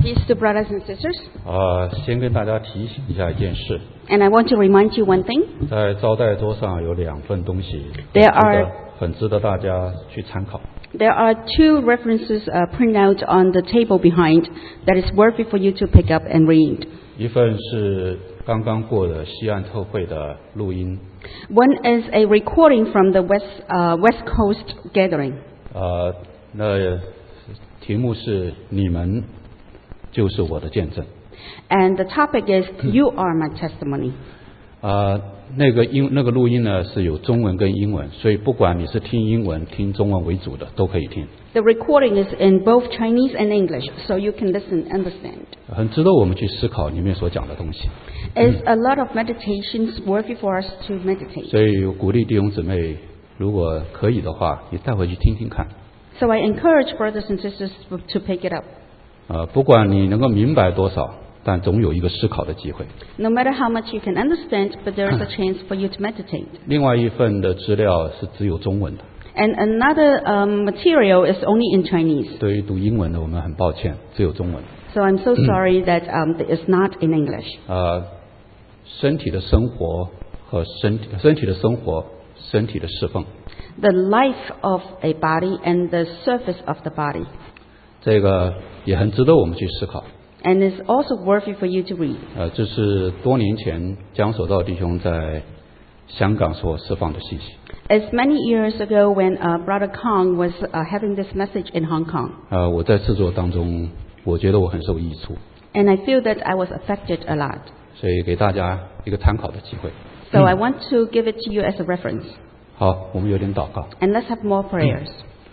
Peace to brothers and sisters. 先跟大家提醒一下一件事， And I want to remind you one thing. 在招待桌上有2份东西， There 很值得大家去参考。 There are 2 references printed out on the table behind that is worthy for you to pick up and read. 一份是刚刚过的西岸特会的录音， One is a recording from the West Coast gathering. 那题目是你们就是我的见证。 And the topic is, You are my testimony. 那个录音呢是有中文跟英文，所以不管你是听英文、听中文为主的都可以听。 The recording is in both Chinese and English, so you can listen and understand. 很值得我们去思考里面所讲的东西。 It's a lot of meditations worthy for us to meditate. 所以鼓励弟兄姊妹，如果可以的话，你带回去听听看。 So I encourage brothers and sisters to pick it up. 不管你能够明白多少，但总有一个思考的机会。 No matter how much you can understand, but there is a chance for you to meditate. 另外一份的资料是只有中文的。 And another material is only in Chinese. 对于读英文的，我们很抱歉，只有中文。 So I'm so sorry that it is not in English. 身体的生活和身体的生活，身体的侍奉。 The life of a body and the service of the body. 这个也很值得我们去思考。 And it's also worthy for you to read. 这是多年前江守道弟兄在香港所释放的信息。 It's many years ago when Brother Kong was having this message in Hong Kong. 我在制作当中，我觉得我很受益处， And I feel that I was affected a lot. 所以给大家一个参考的机会。 So I want to give it to you as a reference. 好，我们有点祷告。 And let's have more prayers.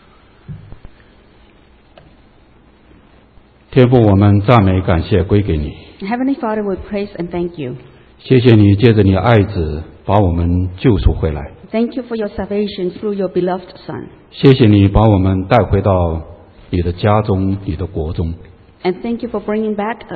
天父，我们赞美感谢归给你， Heavenly Father, we praise and thank you. 谢谢你借着你的爱子把我们救赎回来， Thank you for your salvation through your beloved Son. 谢谢你把我们带回到你的家中、你的国中， And thank you for bringing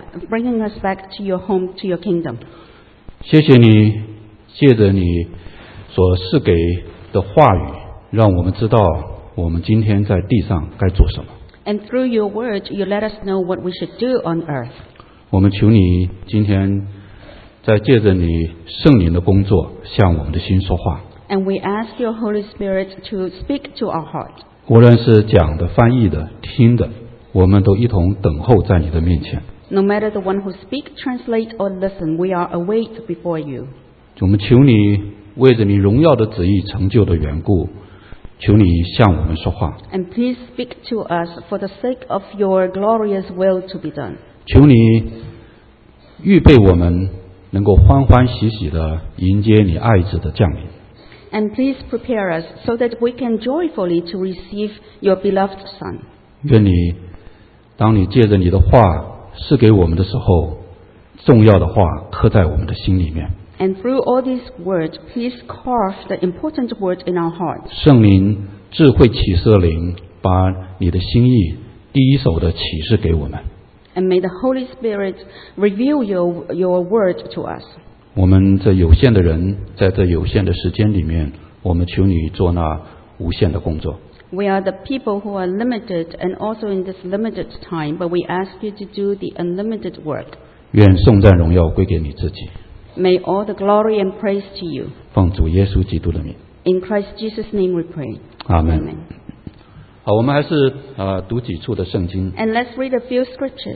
us back to your home, to your kingdom. 谢谢你借着你所赐给的话语，让我们知道我们今天在地上该做什么。 And through your word, you let us know what we should do on earth. 我们求你今天在借着你圣灵的工作，向我们的心说话。 And we ask your Holy Spirit to speak to our heart. 无论是讲的、翻译的、听的，我们都一同等候在你的面前。 No matter the one who speak, translate, or listen, we are await before you. 我们求你为着你荣耀的旨意成就的缘故，求你向我们说话。 And please speak to us for the sake of your glorious will to be done. 求你预备我们能够欢欢喜喜地迎接你爱子的降临。 And please prepare us so that we can joyfully to receive your beloved Son. 愿你当你借着你的话赐给我们的时候，重要的话刻在我们的心里面。 And through all these words, please carve the important word in our hearts. 圣灵智慧启示的灵，把你的心意第一手的启示给我们。 And may the Holy Spirit reveal your word to us. 我们这有限的人，在这有限的时间里面，我们求你做那无限的工作。 We are the people who are limited and also in this limited time, but we ask you to do the unlimited work. 愿颂赞荣耀归给你自己。 May all the glory and praise to you. 奉主耶稣基督的名， In Christ Jesus' name we pray. 阿门。 Amen. 好，我们还是读几处的圣经。 And let's read a few scriptures.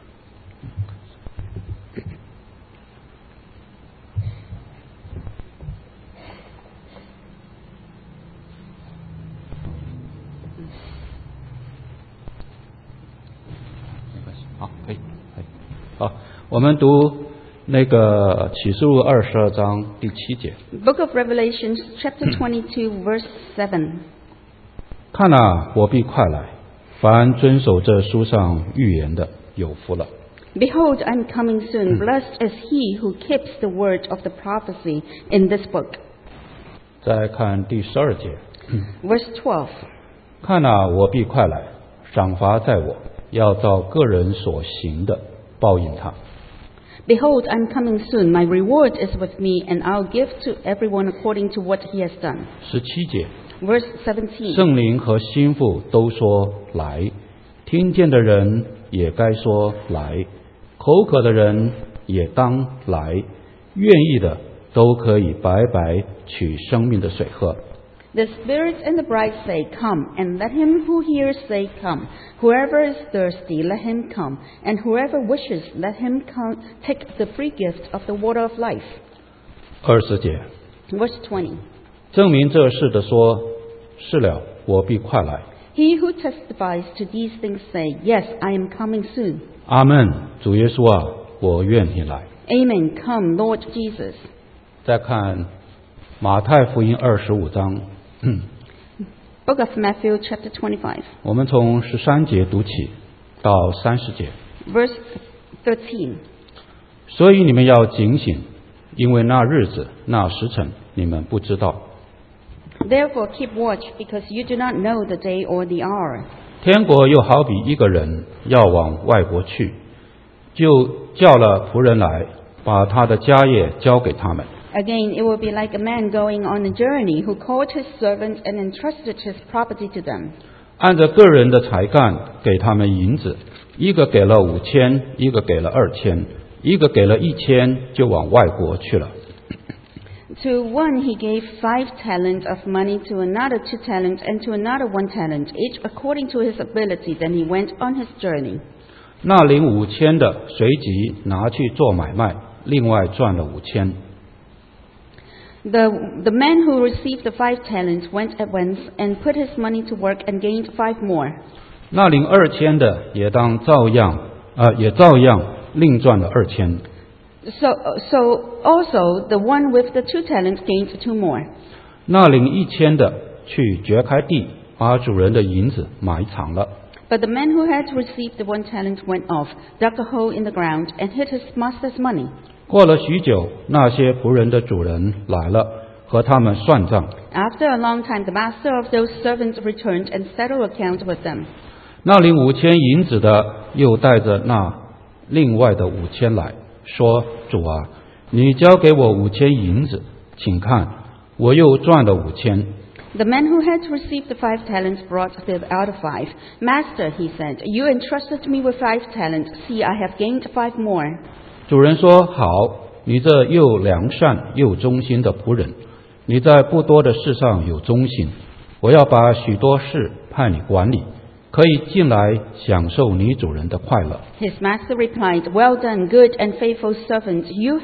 好，可以。好，我们读那个启示录22章第7节。 Book of Revelations, chapter 22, verse 7. 看啊，我必快来，凡遵守这书上预言的，有福了。 Behold, I'm coming soon. Blessed is he who keeps the word of the prophecy in this book. 再看第12节。 Verse 12. 看啊，我必快来，赏罚在我，要照个人所行的报应他。 Behold, I'm coming soon. My reward is with me, and I'll give to everyone according to what he has done. 17节。 Verse 17. 圣灵和心腹都说来，听见的人也该说来，口渴的人也当来，愿意的都可以白白取生命的水喝。 The Spirit and the bride say, Come, and let him who hears say, Come. Whoever is thirsty, let him come, and whoever wishes, let him come, take the free gift of the water of life. 20节， Verse 20. 证明这事的说，是了，我必快来。 He who testifies to these things say, Yes, I am coming soon. 阿们，主耶稣啊，我愿你来。 Amen. Come, Lord Jesus. 再看马太福音25章， Book of Matthew, chapter 25, 我们从13节读起到30节。 verse 13. 所以你们要警醒，因为那日子那时辰你们不知道。 Therefore keep watch, because you do not know the day or the hour. 天国又好比一个人要往外国去，就叫了仆人来，把他的家业交给他们。 Again, it will be like a man going on a journey who called his servants and entrusted his property to them. 按着个人的才干给他们银子，一个给了5000，一个给了2000，一个给了1000，就往外国去了。 To one he gave 5 talents of money, to another 2 talents, and to another 1 talent, each according to his ability. Then he went on his journey. 那领5000的随即拿去做买卖，另外赚了5000。 The man who received the 5 talents went at once and put his money to work and gained 5 more. 那领2000的也照样另赚了2000。 So also the one with the 2 talents gained 2 more. 那领1000的去掘开地，把主人的银子埋藏了。 But the man who had received the 1 talent went off, dug a hole in the ground, and hid his master's money. 过了许久，那些仆人的主人来了，和他们算账。 After a long time, the master of those servants returned and settled accounts with them. 那领5000银子的又带着那另外的5000来说：“主啊，你交给我5000银子，请看，我又赚了5000。” The man who had received the 5 talents brought the other 5. Master, he said, you entrusted me with 5 talents. See, I have gained 5 more. 主人说：“好，你这又良善又忠心的仆人，你在不多的事上有忠心，我要把许多事派你管理，可以进来享受你主人的快乐。” His master replied, Well done, good and faithful servant. You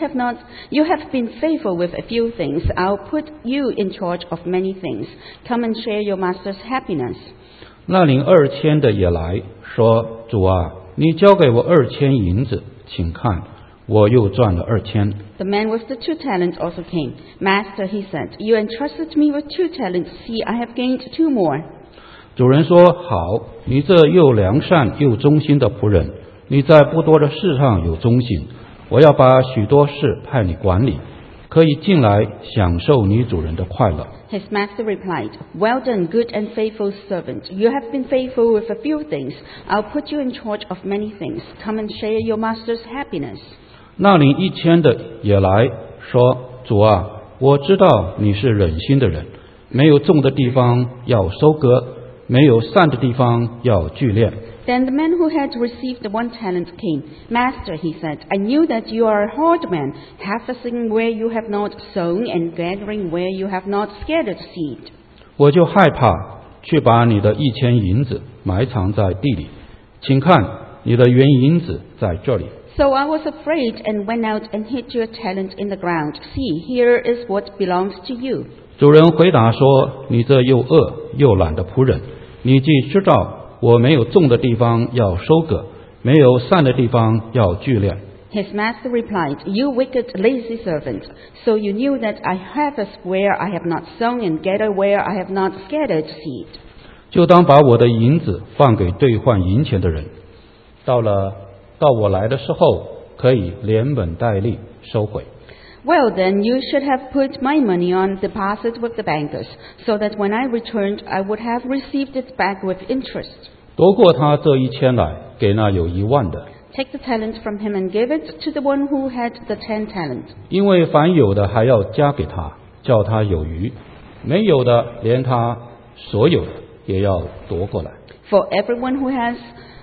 have been faithful with a few things. I'll put you in charge of many things. Come and share your master's happiness. 那领2000的也来说：“主啊，你交给我2000银子，请看，我又赚了2000。” The man with the 2 talents also came. Master, he said, you entrusted me with 2 talents. See, I have gained 2 more. 主人说：“好，你这又良善又忠心的仆人，你在不多的事上有忠心，我要把许多事派你管理，可以进来享受你主人的快乐。” His master replied, Well done, good and faithful servant. You have been faithful with a few things. I'll put you in charge of many things. Come and share your master's happiness. 那领1000的也来说：“主啊，我知道你是忍心的人，没有种的地方要收割，没有散的地方要聚敛。” Then the man who had received the 1 talent came. Master, he said, I knew that you are a hard man, harvesting where you have not sown and gathering where you have not scattered seed. 我就害怕，去把你的1000银子埋藏在地里，请看，你的原银子在这里。 So I was afraid and went out and hid your talent in the ground. See, here is what belongs to you. 主人回答说：“你这又恶又懒的仆人，你既知道我没有种的地方要收割，没有散的地方要聚敛。” His master replied, You wicked, lazy servant. So you knew that I harvest where I have not sown and gather where I have not scattered seed. 就当把我的银子放给兑换银钱的人，到我来的时候，可以连本带利收回。 Well then, you should have put my money on deposit with the bankers, so that when I returned, I would have received it back with interest. 夺过他这1000来，给那有10000的， Take the talent from him and give it to the one who had the 10 talent. 因为凡有的还要加给他，叫他有余；没有的，连他所有的也要夺过来。 For everyone who has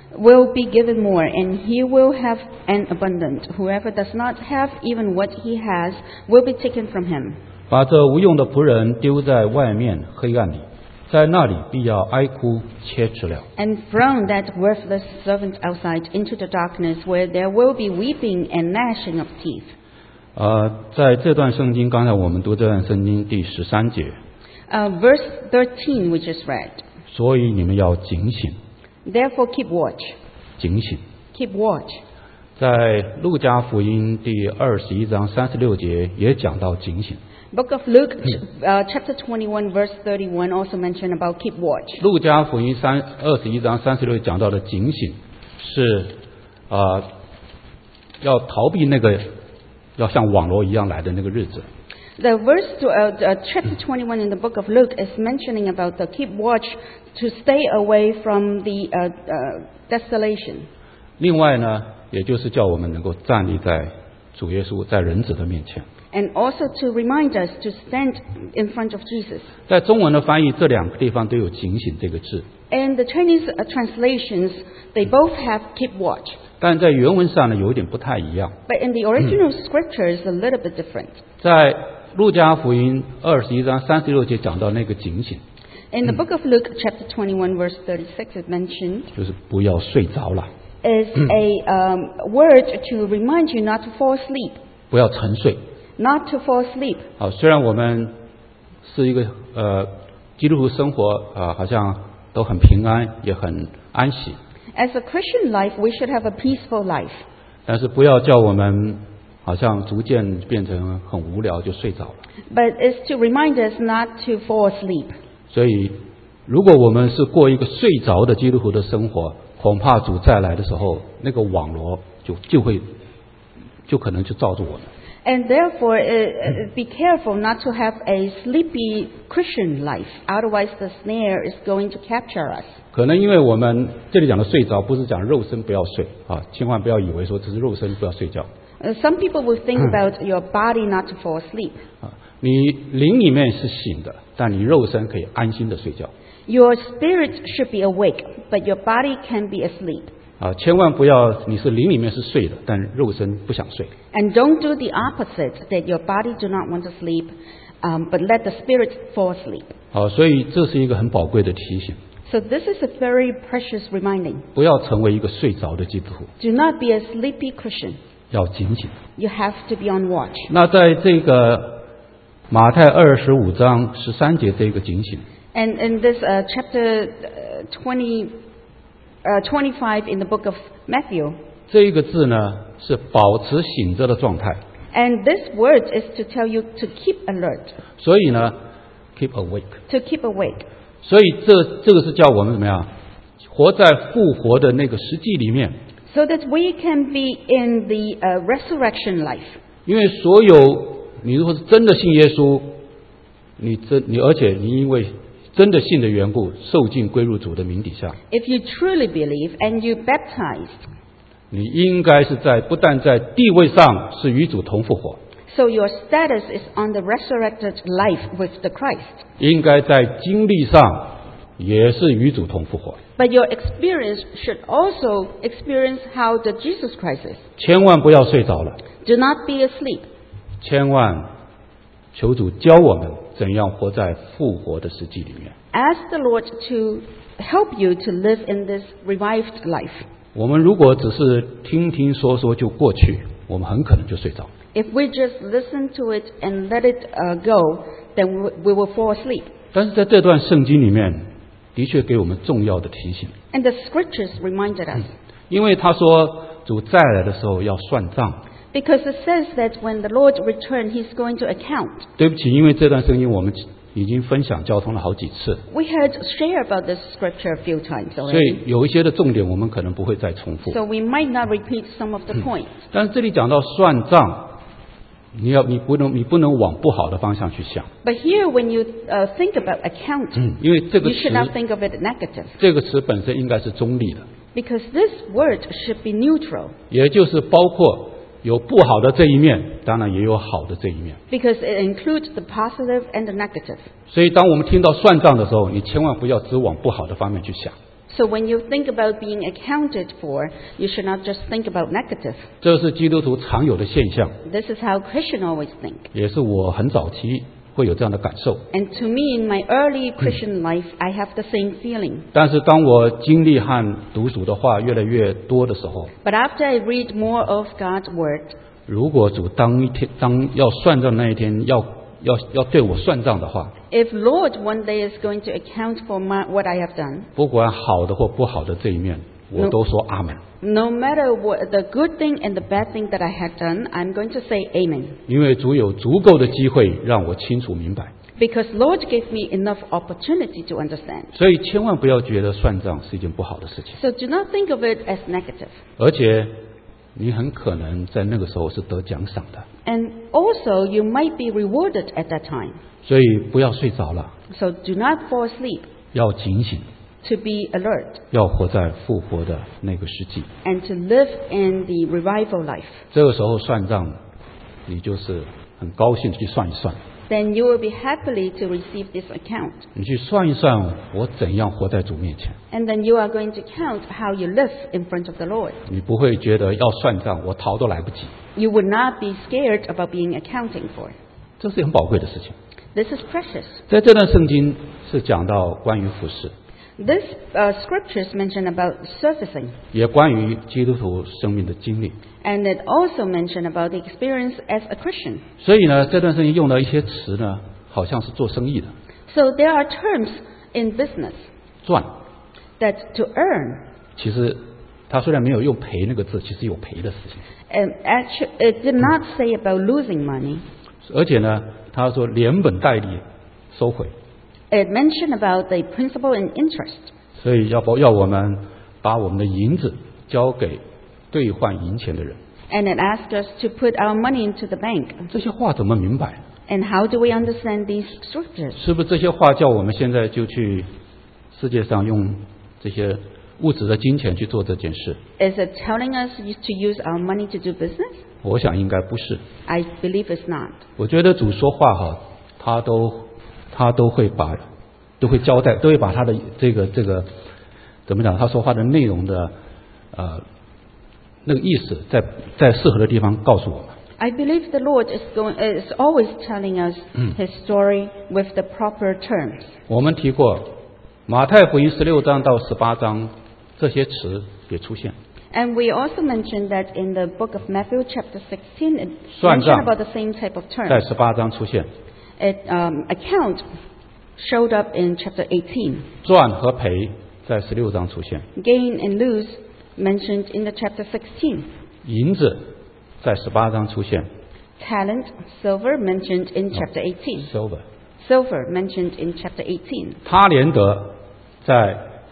will be given more, and he will have an abundant. Whoever does not have even what he has will be taken from him. 把这无用的仆人丢在外面黑暗里，在那里必要哀哭切齿了。 And thrown that worthless servant outside into the darkness, where there will be weeping and gnashing of teeth. 在这段圣经，刚才我们读这段圣经第13节， Verse 13, we just read. 所以你们要警醒， Therefore keep watch. 警醒。 Keep watch. 在路加福音第21章36节也讲到警醒。 Book of Luke, chapter 21, verse 31 also mentioned about keep watch. 路加福音21章36讲到的警醒是要逃避那个要像网罗一样来的那个日子。 The chapter 21 in the book of Luke is mentioning about the keep watch to stay away from the desolation. 另外呢，也就是叫我们能够站立在主耶稣在人子的面前。 And also to remind us to stand in front of Jesus. 在中文的翻译，这两个地方都有警醒这个字， In the Chinese translations, they both have keep watch. 但在原文上呢有一点不太一样。 But in the original scripture is a little bit different. 在路加福音21章36节讲到那个警醒， In the book of Luke, chapter 21, verse 36 is mentioned, 就是不要睡着了， is a word to remind you not to fall asleep. 不要沉睡。 Not to fall asleep. 虽然我们是一个基督徒生活好像都很平安，也很安息， As a Christian life, we should have a peaceful life. 但是不要叫我们好像逐渐变成很无聊就睡着了。 But it's to remind us not to fall asleep. 所以，如果我们是过一个睡着的基督徒的生活，恐怕主再来的时候，那个网罗就可能就罩住我们。 And therefore, be careful not to have a sleepy Christian life. Otherwise, the snare is going to capture us. 可能因为我们这里讲的睡着，不是讲肉身不要睡千万不要以为说只是肉身不要睡觉。 Some people will think about your body not to fall asleep. 你灵里面是醒的，但你肉身可以安心的睡觉。 Your spirit should be awake, but your body can be asleep. 千万不要你是灵里面是睡的，但肉身不想睡。 And don't do the opposite, that your body do not want to sleep, but let the spirit fall asleep. 所以这是一个很宝贵的提醒， So this is a very precious reminding. 不要成为一个睡着的基督徒， Do not be a sleepy Christian. 要警醒。 You have to be on watch. 那在这个马太25章13节这个警醒， And in this chapter 25 in the book of Matthew, 这一个字呢是保持醒着的状态， and this word is to tell you to keep alert, 所以呢 keep awake。 to keep awake. 所以这个是叫我们怎么样活在复活的那个实际里面， So that we can be in the resurrection life. 因为所有你如果是真的信耶稣，而且你因为真的信的缘故，受尽归入主的名底下， If you truly believe and you baptized, 你应该是不但在地位上是与主同复活， so your status is on the resurrected life with the Christ. 应该在经历上也是与主同复活。 But your experience should also experience how the Jesus Christ is. 千万不要睡着了， Do not be asleep. 千万求主教我们怎样活在复活的实际里面。 Ask the Lord to help you to live in this revived life. 我们如果只是听听说说就过去，我们很可能就睡着。 If we just listen to it and let it go, then we will fall asleep. 但是在这段圣经里面，的确给我们重要的提醒， And the scriptures reminded us. 因为他说主再来的时候要算账。 Because it says that when the Lord returns, He's going to account. 对不起，因为这段圣经我们已经分享交通了好几次， We had shared about this scripture a few times 所 already. 以有一些的重点我们可能不会再重复。 So we might not repeat some of the points. 但是这里讲到算账，你不能往不好的方向去想， But here, when you think about account, 因为这个 you should not 词 think of it negative. 这个词本身应该是中立的， Because this word should be neutral. 也就是包括有不好的这一面，当然也有好的这一面。 Because it includes the positive and the negative. 所以当我们听到算账的时候，你千万不要只往不好的方面去想。 So when you think about being accounted for, you should not just think about negative. 这是基督徒常有的现象， This is how Christians always think. 也是我很早期会有这样的感受。 And to me, in my early Christian life, I have the same feeling. 但是当我经历和读主的话越来越多的时候， But after I read more of God's Word, 如果主当要算账那一天要对我算账的话， if Lord one day is going to account for what I have done, 不管好的或不好的这一面，我都说阿门。 no matter what the good thing and the bad thing that I had done, I'm going to say Amen. 因为主有足够的机会让我清楚明白， Because Lord gave me enough opportunity to understand. 所以千万不要觉得算账是一件不好的事情， So do not think of it as negative. 而且你很可能在那个时候是得奖赏的， And also, you might be rewarded at that time. 所以不要睡着了， So do not fall asleep. 要警醒， To be alert 要活在复活的那个世纪。 and to live in the revival life. 这个时候算账，你就是很高兴地去算一算， Then you will be happily to receive this account. 你去算一算我怎样活在主面前， And then you are going to count how you live in front of the Lord. 你不会觉得要算账我逃都来不及， You would not be scared about being accounting for. 这是很宝贵的事情。 This is precious. 在这段圣经是讲到关于服事， This scriptures mention about servicing. 也关于基督徒生命的经历。 And it also mention about the experience as a Christian. 所以呢，这段圣经用了一些词呢，好像是做生意的， So there are terms in business 赚。 that to earn. 其实他虽然没有用赔那个字，其实有赔的事情。 And actually, it did not say about losing money. 而且呢，他说连本带利收回， It mentioned about the principal and interest. 所以要我们把我们的银子交给兑换银钱的人。 And it asked us to put our money into the bank. 这些话怎么明白？ And how do we understand these scriptures? 是不是这些话叫我们现在就去世界上用这些物质的金钱去做这件事？ Is it telling us to use our money to do business? 我想应该不是。 I believe it's not. 我觉得主说话哈，他都会交代，都会把他的这个怎么讲？他说话的内容的那个意思，在适合的地方告诉我们。 I believe the Lord is always telling us His story with the proper terms. 我们提过马太福音16章到18章这些词也出现。 And we also mentioned that in the book of Matthew chapter 16, it 算账 mentioned about the same type of 在 terms. 18章出现， Account showed up in chapter 18. 赚和赔在16章出现， Gain and lose mentioned in the chapter 16. 银子在18章出现 Talent, silver mentioned in chapter 18. ，silver， Silver mentioned in chapter 18. 他连得在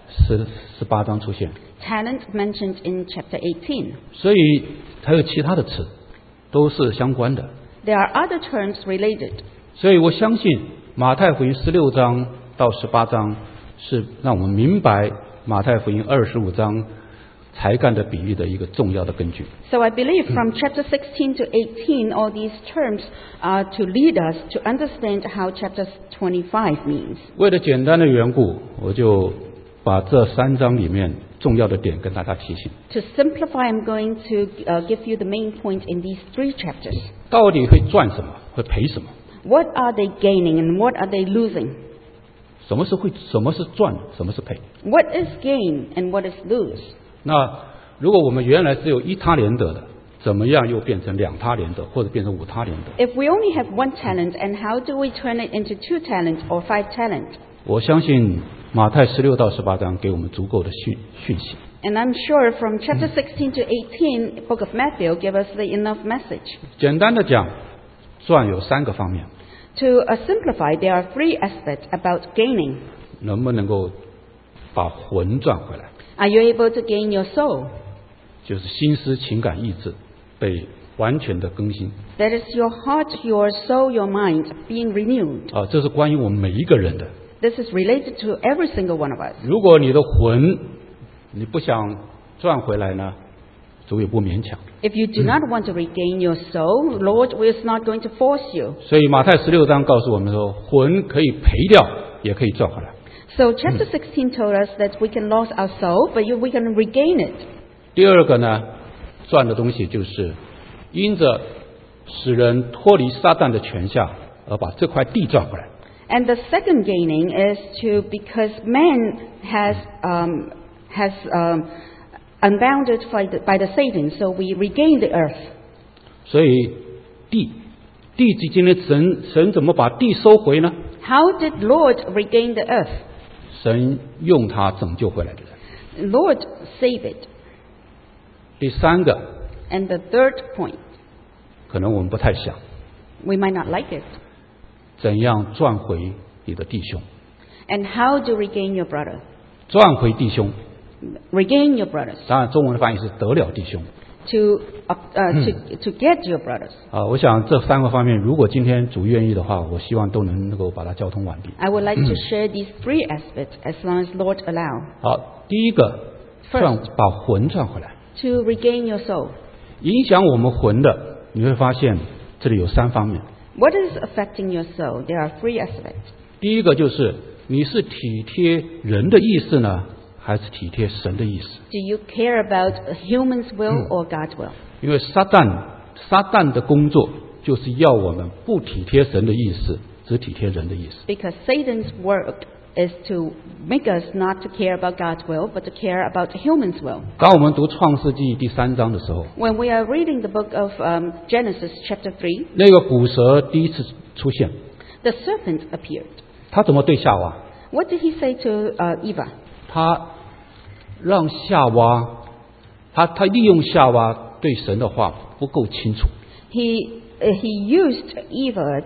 18章出现， Talent mentioned in chapter 18. 所以还有其他的词都是相关的。 There are other terms related. 所以我相信马太福音16章到18章是让我们明白马太福音25章才干的比喻的一个重要的根据。 So I believe from chapter 16 to 18, all these terms are to lead us to understand how chapter 25 means. 为了简单的缘故，我就把这3章里面重要的点跟大家提醒。 To simplify, I'm going to give you the main point in these 3 chapters. 到底会赚什么，会赔什么？ What are they gaining and what are they losing? 什么是赚，什么是赔？ What is gain and what is lose? 那如果我们原来只有1他连得的，怎么样又变成2他连得，或者变成5他连得？ If we only have 1 talent, and how do we turn it into 2 talents or 5 talents? 我相信马太16到18章给我们足够的讯息。 And I'm sure from chapter 16 to 18, book of Matthew, give us the enough message. 简单的讲，赚有3个方面， To simplify, there are 3 aspects about gaining. 能不能够把魂赚回来？ Are you able to gain your soul? 就是心思、情感、意志被完全的更新 That is your heart, your soul, your mind being renewed. 啊，这是关于我们每一个人的。 This is related to every single one of us. 如果你的魂你不想赚回来呢，主也不勉强。 If you do not want to regain your soul, Lord is not going to force you. 所以马太16章告诉我们说，魂可以赔掉，也可以赚回来。 So chapter 16 told us that we can lose our soul, but we can regain it. 第二个呢，赚的东西就是因着使人脱离撒旦的权下，而把这块地赚回来。 And the second gaining is because man has unbounded by the Satan, so we regain the earth. 所以地今天神怎么把地收回呢？ How did Lord regain the earth? 神用它拯救回来的人。 Lord save it. 第三个， And the third point, 可能我们不太想， we might not like it. 怎样赚回你的弟兄？ And how to regain your brother? 赚回弟兄， Regain your brothers. 当然中文的翻译是得了弟兄。 To get your brothers. 我想这三个方面，如果今天主愿意的话，我希望都能够把它交通完毕。 I would like to share these three aspects as long as Lord allow. 好，第一个，把魂赚回来。 To regain your soul. 影响我们魂的，你会发现这里有三方面。 What is affecting your soul? There are three aspects. 第一个就是你是体贴人的意思呢，还是体贴神的意思？ Do you care about a human's will or God's will? 因为撒旦的工作就是要我们不体贴神的意思，只体贴人的意思。 Because Satan's work is to make us not to care about God's will, but to care about human's will. 当我们读创世纪第3章的时候， When we are reading the book of Genesis chapter 3, 那个古蛇第一次出现， the serpent appeared. 他怎么对夏娃？ What did he say to Eva? 他让夏娃，他利用夏娃对神的话不够清楚。 He used Eva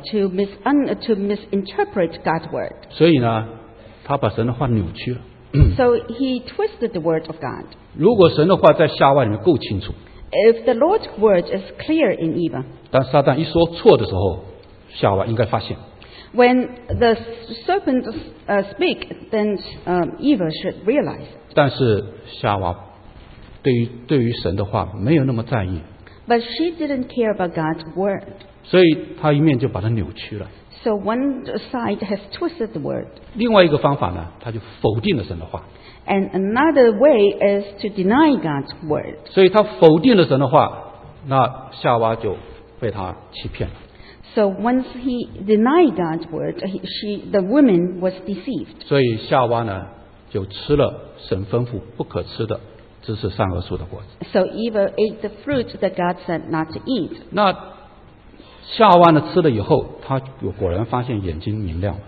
to misinterpret God's word. 所以呢，他把神的话扭曲了。 So he twisted the word of God. 如果神的话在夏娃里面够清楚， If the Lord's word is clear in Eva, 当撒旦一说错的时候，夏娃应该发现。 when the serpent speak, then Eva should realize. 但是夏娃对于神的话没有那么在意， But she didn't care about God's word. 所以他一面就把它扭曲了。 So one side has twisted the word. 另外一个方法呢，他就否定了神的话。 And another way is to deny God's word. 所以他否定了神的话，那夏娃就被他欺骗了。 So once he denied God's word, the woman was deceived. 所以夏娃呢，就吃了神吩咐不可吃的知识善恶树的果子。 So Eva ate the fruit that God said not to eat. 那夏娃呢吃了以后，她果然发现眼睛明亮了，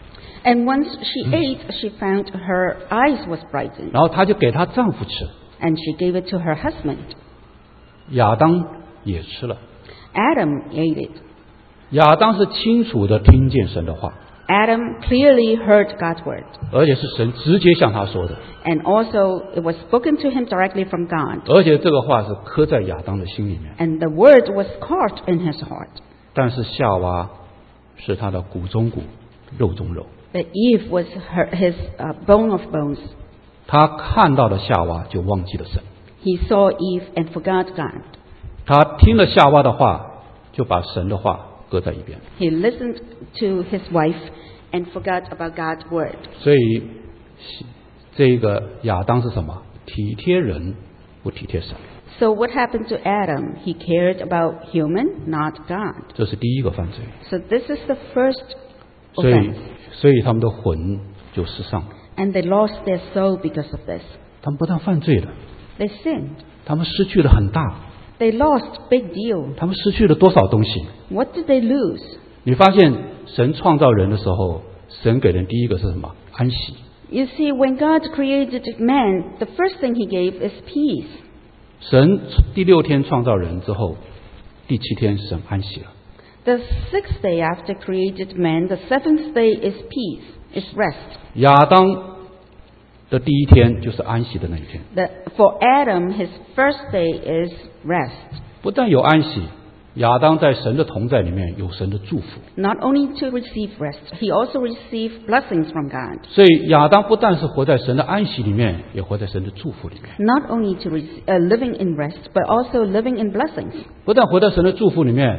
And once she ate, she found her eyes was brightened. 然后她就给她丈夫吃， And she gave it to her husband. 亚当也吃了。 Adam ate it. 亚当是清楚的听见神的话， Adam clearly heard God's word. 而且是神直接向他说的， And also it was spoken to him directly from God. 而且这个话是刻在亚当的心里面。 And the word was caught in his heart. 但是夏娃是他的骨中骨，肉中肉。 But Eve was his bone of bones. 他看到了夏娃，就忘记了神。 He saw Eve and forgot God. 他听了夏娃的话，就把神的话搁在一边。 He listened to his wife and forgot about God's word. 所以这个亚当是什么？体贴人，不体贴神。 So what happened to Adam? He cared about human, not God. 这是第一个犯罪。 So this is the first 所以他们的魂就失丧了。 And they lost their soul because of this. 他们不但犯罪了， They sinned. 他们失去了很大。 They lost big deal. 他们失去了多少东西？ What did they lose? 你发现神创造人的时候，神给人第一个是什么？安息。 You see, when God created man, the first thing he gave is peace. 神第6天创造人之后，第7天神安息了。 The sixth day after created man, the seventh day is peace, is rest. 亚当的第1天就是安息的那一天。 For Adam, his first day is rest. 不但有安息，亚当在神的同在里面有神的祝福。 Not only to receive rest, he also received blessings from God. 所以亚当不但是活在神的安息里面，也活在神的祝福里面。 Not only to living in rest, but also living in blessings. 不但活在神的祝福里面，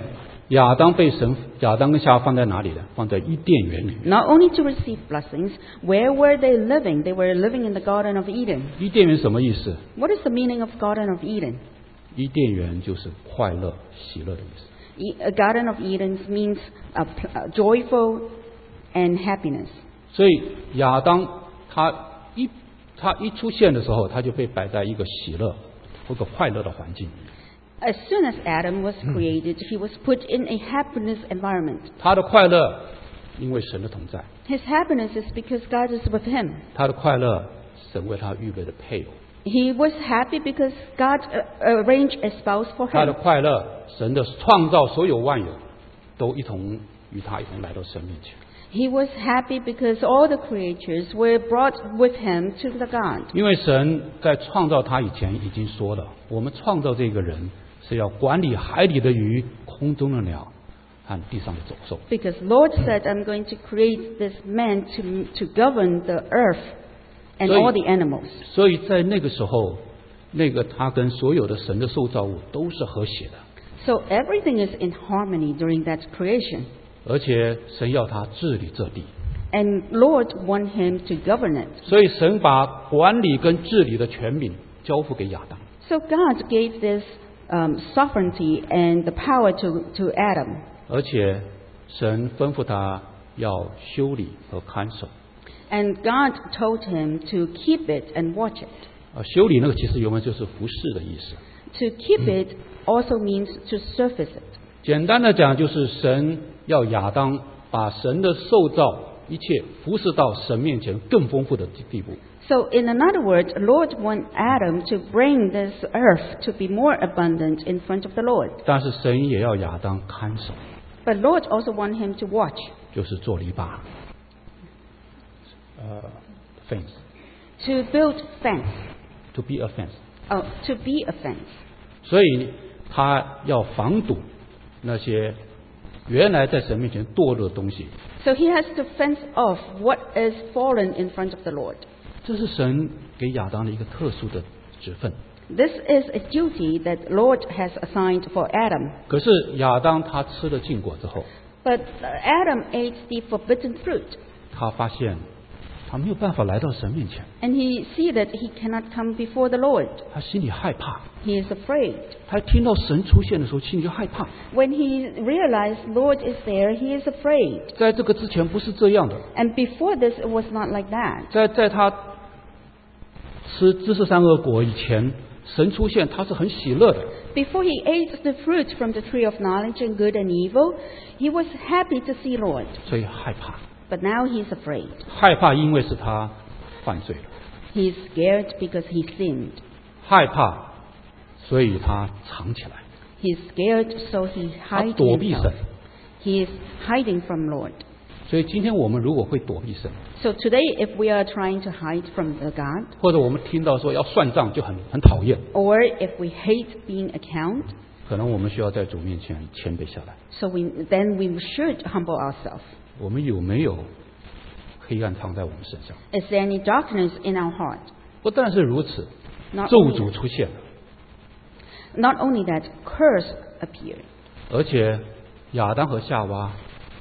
亚当跟夏娃放在哪里呢？放在伊甸园里面。 Not only to receive blessings, where were they living? They were living in the Garden of Eden. 伊甸园什么意思？ What is the meaning of Garden of Eden? 伊甸园就是快乐、喜乐的意思。 A Garden of Eden means joyful and happiness. 所以亚当他一出现的时候，他就被摆在一个喜乐或者快乐的环境。 As soon as Adam was created, he was put in a happiness environment. 他的快乐因为神的同在， His happiness is because God is with him. 他的快乐神为他预备的配偶， He was happy because God arranged a spouse for 他的 him. 快乐神的创造所有万有都一同与他一同来到神面前。 He was happy because all the creatures were brought with him to the God. 因为神在创造他以前已经说了，我们创造这个人是要管理海里的鱼、空中的鸟和地上的走兽。 Because Lord said, I'm going to create this man to govern the earth and 所以 all the animals. 所以在那个时候，他跟所有的神的受造物都是和谐的， So everything is in harmony during that creation. 而且神要他治理这地， And Lord want him to govern it. 所以神把管理跟治理的权柄交付给亚当。 So God gave this sovereignty and the power to Adam. 而且神吩咐他要修理和看守。 And God told him to keep it and watch it. 修理那个其实原文就是服侍的意思。 To keep it also means to surface it. 简单的讲，就是神要亚当把神的受造一切服侍到神面前更丰富的地步。 So in another word, Lord want Adam to bring this earth to be more abundant in front of the Lord. 但是神也要亚当看守， But Lord also want him to watch, 就是做篱笆，fence to build fence, to be a fence。 to be a fence. 所以他要防堵那些原来在神面前堕落的东西。 So he has to fence off what is fallen in front of the Lord. 这是神给亚当的一个特殊的职分。 This is a duty that Lord has assigned for Adam. 可是亚当他吃了禁果之后， But Adam ate the forbidden fruit, 他发现他没有办法来到神面前， and he see that he cannot come before the Lord. 他心里害怕。 He is afraid. 他听到神出现的时候，心里就害怕。 When he realized Lord is there, he is afraid. 在这个之前不是这样的， And before this, it was not like that. 在他吃知识善恶果以前，神出现他是很喜乐的。 Before he ate the fruit from the tree of knowledge and good and evil, he was happy to see Lord. 所以害怕， But now he is afraid. 害怕因为是他犯罪了， He is scared because he sinned. 害怕，所以他藏起来， He is scared, so he 他 hides 躲避 himself. 神。 He is hiding from Lord. 所以今天我们如果会躲避神， So today, if we are trying to hide from the God, 或者我们听到说要算账就很讨厌， or if we hate being account, 可能我们需要在主面前谦卑下来。 so then we should humble ourselves. 我们有没有黑暗藏在我们身上？ Is there any darkness in our heart? 不但是如此， Not 咒 only 诅出现了， Not only that, curse appeared. 而且亚当和夏娃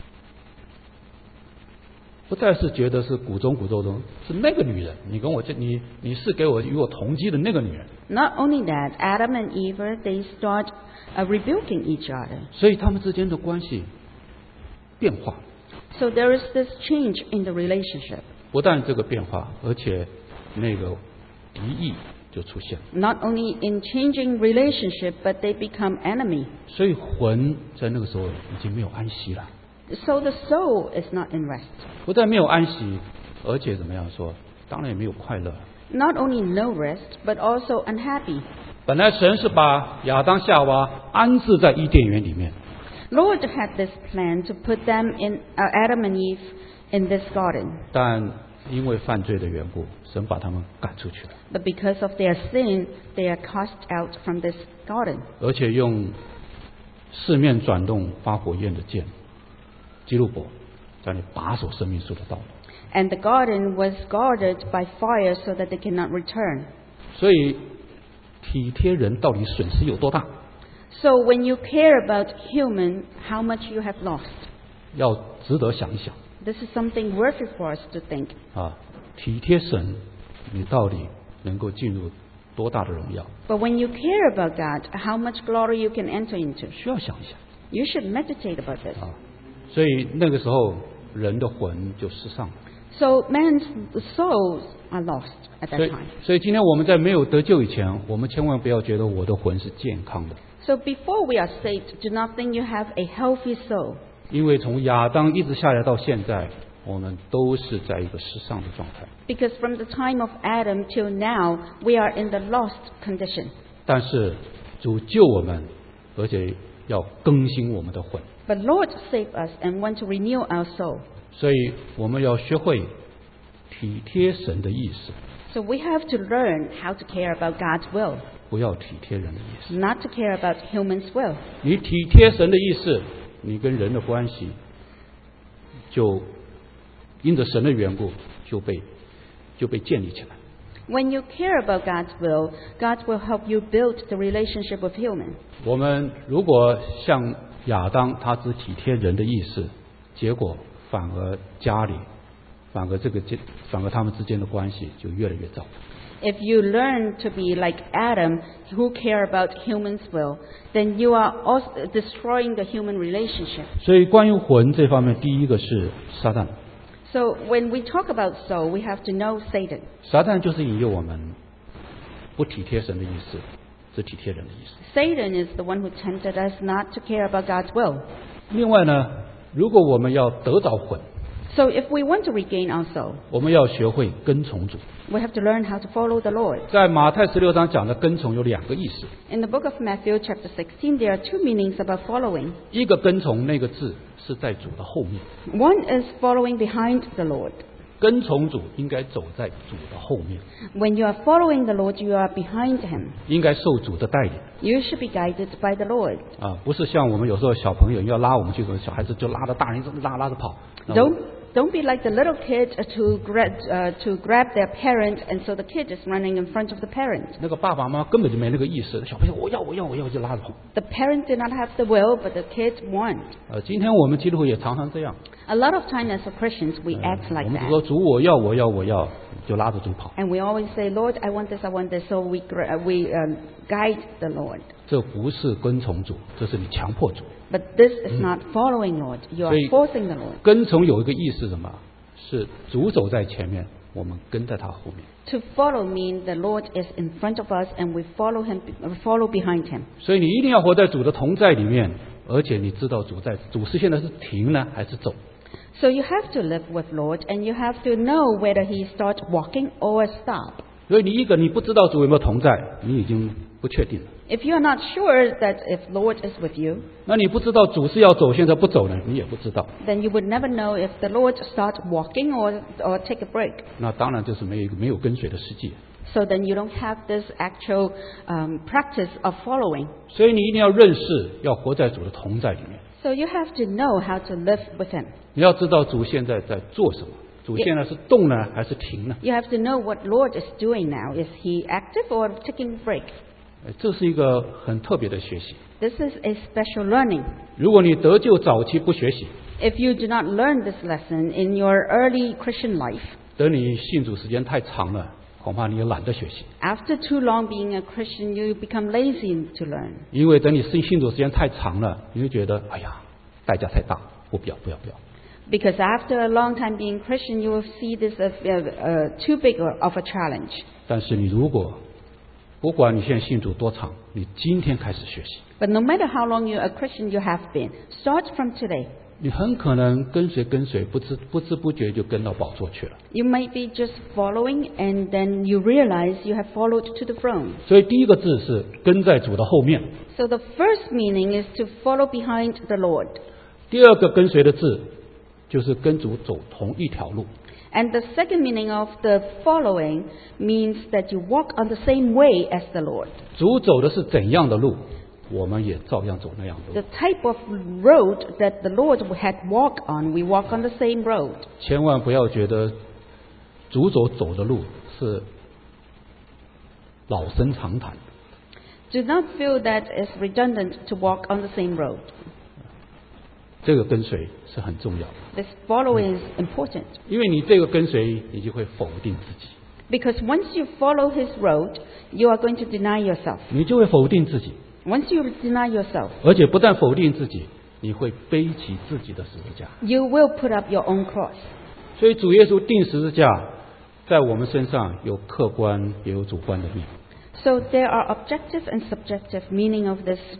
不再是觉得是骨中骨肉中，是那个女人，你是给我与我同基的那个女人， Not only that, Adam and Eve, they start rebuking each other. 所以他们之间的关系变化。 So there is this change in the relationship. 不但这个变化，而且那个敌意就出现了。 Not only in changing relationship, but they become enemy. 所以魂在那个时候已经没有安息了， So the soul is not in rest. 不但没有安息，而且怎么样说？当然也没有快乐。 Not only no rest, but also unhappy. 本来神是把亚当夏娃安置在伊甸园里面， Lord had this plan to put them in Adam and Eve in this garden. 但因为犯罪的缘故，神把他们赶出去了， But because of their sin, they are cast out from this garden. 而且用四面转动发火焰的剑基路伯在那把守生命树的道路。 And the garden was guarded by fire so that they cannot return. 所以体贴人到底损失有多大？ So when you care about human, how much you have lost. 要值得想一想 This is something worthy for us to think. 啊，体贴神，你到底能够进入多大的荣耀？ But when you care about God, how much glory you can enter into. 需要想一想 You should meditate about this. 啊。所以那个时候，人的魂就失丧了。 So man's souls are lost at 所 that 以 time. 所以今天我们在没有得救以前，我们千万不要觉得我的魂是健康的， So before we are saved, do not think you have a healthy soul. 因为从亚当一直下来到现在，我们都是在一个失丧的状态。 Because from the time of Adam till now, we are in the lost condition. 但是主救我们，而且要更新我们的魂， But Lord save us and want to renew our soul. 所以我们要学会体贴神的意思， So we have to learn how to care about God's will, 不要体贴人的意思。 not to care about human's will. 你体贴神的意思，你跟人的关系就因着神的缘故就被建立起来。 When you care about God's will, God will help you build the relationship with human. 我们如果像亚当，他只体贴人的意思，结果反而家里，反而他们之间的关系就越来越糟。 If you learn to be like Adam, who care about human's will, then you are also destroying the human relationship. 所以关于魂这方面，第一个是撒旦， So when we talk about soul, we have to know Satan. 撒旦就是引诱我们不体贴神的意思，只体贴人的意思。 Satan is the one who tempted us not to care about God's will. 另外呢，如果我们要得着魂， So if we want to regain our soul, 我们要学会跟从主。 we have to learn how to follow the Lord. 在马太16章讲的跟从有两个意思， In the book of Matthew chapter 16, there are two meanings about following. 一个跟从那个字是在主的后面， One is following behind the Lord. 跟从主应该走在主的后面， When you are following the Lord, you are behind him. 应该受主的带领 You should be guided by the Lord. 啊，不是像我们有时候小朋友要拉我们去，小孩子就拉着大人拉着跑。那我 Don't be like the little kid to grab their parent, and so the kid is running in front of the parent. 那个爸爸妈妈根本就没那个意识，小朋友我要就拉着跑。 The parent did not have the will, but the kid want. 今天我们基督徒也常常这样， A lot of time as Christians, we act 我 like 们只说 that. 主我要，就拉着主跑， And we always say, Lord, I want this, so we guide the Lord. 这不是跟从主，这是你强迫主。 But this is not following Lord. You are 所以 forcing the Lord. 跟从有一个意思是什么？是主走在前面，我们跟在他后面。 To follow means the Lord is in front of us and we follow behind him. 所以你一定要活在主的同在里面，而且你知道主是现在是停呢还是走。 So you have to live with Lord and you have to know whether he start walking or stop. 所以你不知道主有没有同在，你已经不确定了。 If you are not sure that if Lord is with you, 那你不知道主是要走，现在不走呢，你也不知道。 then you would never know if the Lord start walking or take a break. 那当然就是没有跟随的实际。 So then you don't have this actual practice of following. 所以你一定要认识，要活在主的同在里面。 So you have to know how to live with him. 你要知道主现在在做什么，主现在是动呢还是停呢？ You have to know what Lord is doing now. Is he active or taking a break? 这是一个很特别的学习。 This is a special learning. 如果你得救早期不学习， If you do not learn this lesson in your early Christian life, 等你信主时间太长了，恐怕你也懒得学习。 after too long being a Christian, you become lazy to learn. 因为等你信主时间太长了，你会觉得哎呀，代价太大，不要。 Because after a long time being Christian, you will see this as too big of a challenge. 但是你如果不管你现在信主多长，你今天开始学习， But no matter how long you're a Christian you have been, start from today. 你很可能跟随，不知不觉就跟到宝座去了。 You might be just following and then you realize you have followed to the throne. 所以第一个字是跟在主的后面， So the first meaning is to follow behind the Lord. 第二个跟随的字就是跟主走同一条路。 And the second meaning of the following means that you walk on the same way as the Lord. 主走的是怎样的路，我们也照样走那样的 The 路。 type of road that the Lord had walked on, we walk on the same road. 千万不要觉得主走的路是老生常谈。 Do not feel that it's redundant to walk on the same road. 这个跟随是很重要的， This following is important 因为你这个跟随，你就会否定自己， because once you follow his road, you are going to deny yourself. 你就会否定自己， Once you deny yourself, 而且不但否定自己，你会背起自己的十字架。 you will put up your own cross. 所以主耶稣钉十字架，在我们身上有客观也有主观的面。 So there are objective and subjective meaning of this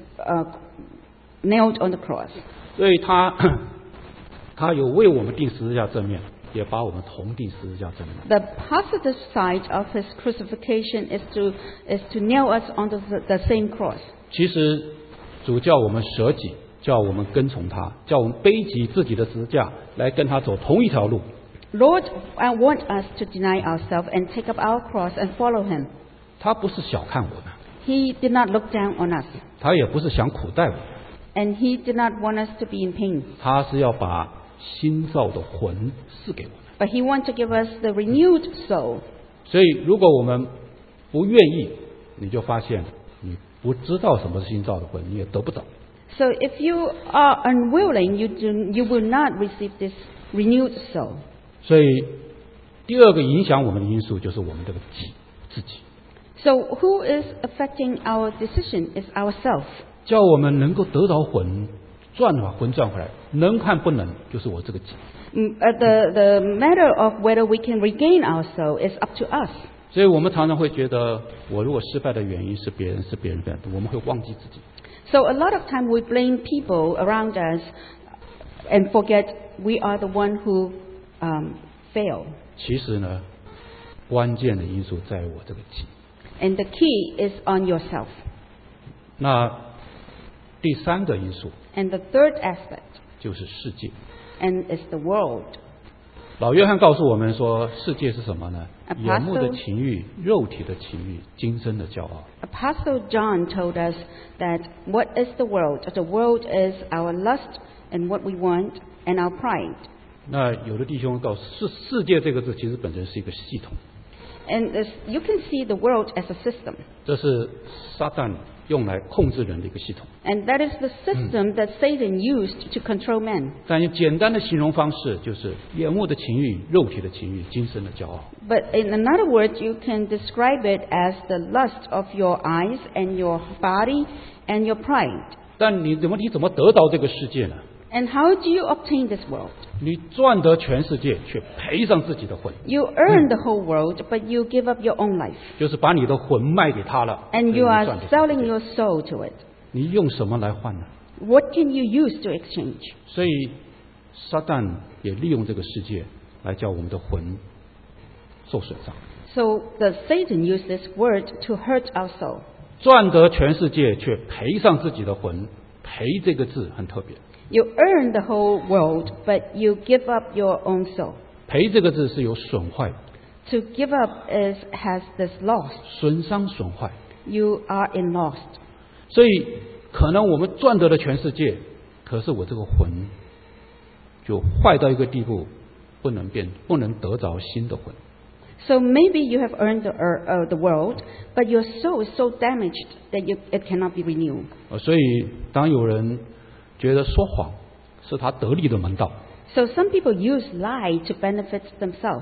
nailed on the cross. 所以他有为我们钉十字架正面，也把我们同钉十字架正面。 The positive side of his crucifixion is to nail us onto the same cross. 其实主叫我们舍己，叫我们跟从他，叫我们背起自己的十字架来跟他走同一条路。 Lord, I want us to deny ourselves and take up our cross and follow him. 他不是小看我们， He did not look down on us, 他也不是想苦待我们， and he did not want us to be in pain. 他是要把新造的魂赐给我们。 But he wants to give us the renewed soul. 所以如果我们不愿意，你就发现你不知道什么是新造的魂，你也得不着。 So if you are unwilling, you will not receive this renewed soul. 所以第二个影响我们的因素就是我们这个自己， So who is affecting our decision is ourselves. 叫我们能够得着魂，把魂赚回来，能和不能就是我这个己。 The matter of whether we can regain our soul is up to us. 所以我们常常会觉得，我如果失败的原因是别人的，我们会忘记自己。 So a lot of time we blame people around us and forget we are the one who fail. 其实呢，关键的因素在我这个己。 And the key is on yourself. 那第三个因素 And the third aspect, 就是世界。 and is the world. 老约翰告诉我们说，世界是什么呢？ Apostle- 眼目的情欲、肉体的情欲、今生的骄傲。 Apostle John told us that what is the world? The world is our lust and what we want and our pride. 那有的弟兄告诉世界这个字其实本身是一个系统， And you can see the world as a system. 这是撒旦用来控制人的一个系统。 And that is the system that Satan used to control man. 但用简单的形容方式，就是眼目的情欲、肉体的情欲、今生的骄傲。 But in another word, you can describe it as the lust of your eyes and your body and your pride. 但你怎么得到这个世界呢？ And how do you obtain this world? 你赚得全世界，却赔上自己的魂， You earn the whole world, but you give up your own life. 就是把你的魂卖给他了。 And 所以 you 你 are 赚得全世 selling 界 your soul to it. 你用什么来换呢？ What can you use to exchange? 所以撒旦也利用这个世界来叫我们的魂受损伤。 So Satan used this word to hurt our soul. 赚得全世界，却赔上自己的魂。赔这个字很特别， You earn the whole world, but you give up your own soul. 赔这个字是有损坏， To give up has this loss. 损伤损坏。 You are in loss. 所以可能我们赚得了全世界，可是我这个魂就坏到一个地步，不能得着新的魂。 So maybe you have earned the world, but your soul is so damaged that it cannot be renewed. 所以当有人觉得说谎是他得利的门道， So some people use lie to benefit themselves.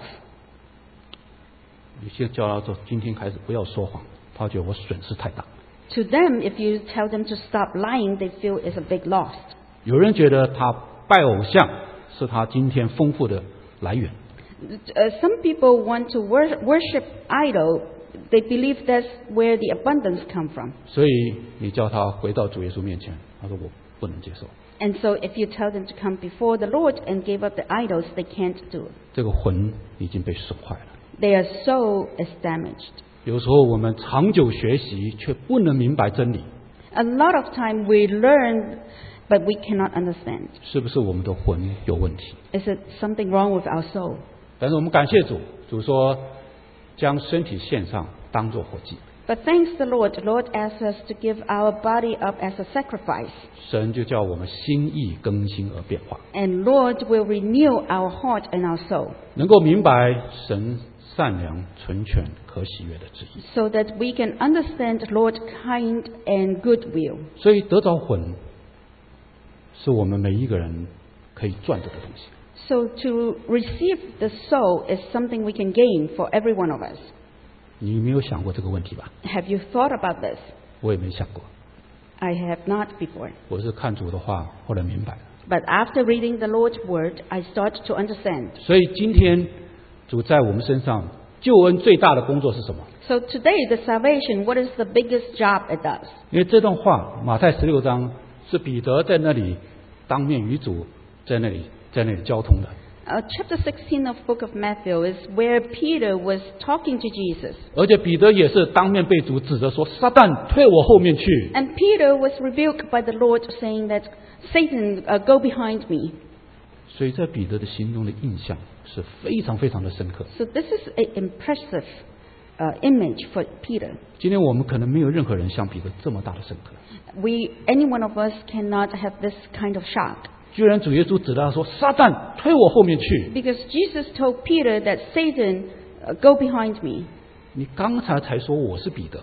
你先叫他说今天开始不要说谎，他觉得我损失太大。 To them, if you tell them to stop lying, they feel it's a big loss. 有人觉得他拜偶像是他今天丰富的来源， Some people want to worship idol. They believe that's where the abundance come from. 所以你叫他回到主耶稣面前，他说我不能接受， And so if you tell them to come before the Lord and give up the idols, they can't do it. 这个魂已经被损坏了。 Their soul is damaged. 有时候我们长久学习，却不能明白真理， A lot of time we learn, but we cannot understand. 是不是我们的魂有问题？ Is it something wrong with our soul? 但是我们感谢主，主说将身体献上，当作活祭， But thanks the Lord. The Lord asks us to give our body up as a sacrifice. 神就叫我们心意更新而变化， And Lord will renew our heart and our soul. 能够明白神善良、纯全、可喜悦的旨意。 so that we can understand Lord's kind and good will. 所以得着魂，是我们每一个人可以赚得的东西。 So to receive the soul is something we can gain for every one of us. 你没有想过这个问题吧？ Have you thought about this? 我也没想过， I have not before. 我是看主的话，后来明白了。 But after reading the Lord's word, I start to understand. 所以今天主在我们身上救恩最大的工作是什么？ So today, the salvation, what is the biggest job it does? 因为这段话，马太16章是彼得在那里当面与主在那里交通的， Chapter 16 of book of Matthew is where Peter was talking to Jesus. 而且彼得也是当面被主指着说：“撒旦，退我后面去。” And Peter was rebuked by the Lord, saying that, Satan, go behind me. 所以在彼得的心中的印象是非常非常的深刻。 So this is an impressive image for Peter. 今天我们可能没有任何人像彼得这么大的深刻。 Any one of us cannot have this kind of shock. 居然主耶稣指着他说：“撒旦，退我后面去。” Because Jesus told Peter that Satan, go behind me. 你刚才说我是彼得，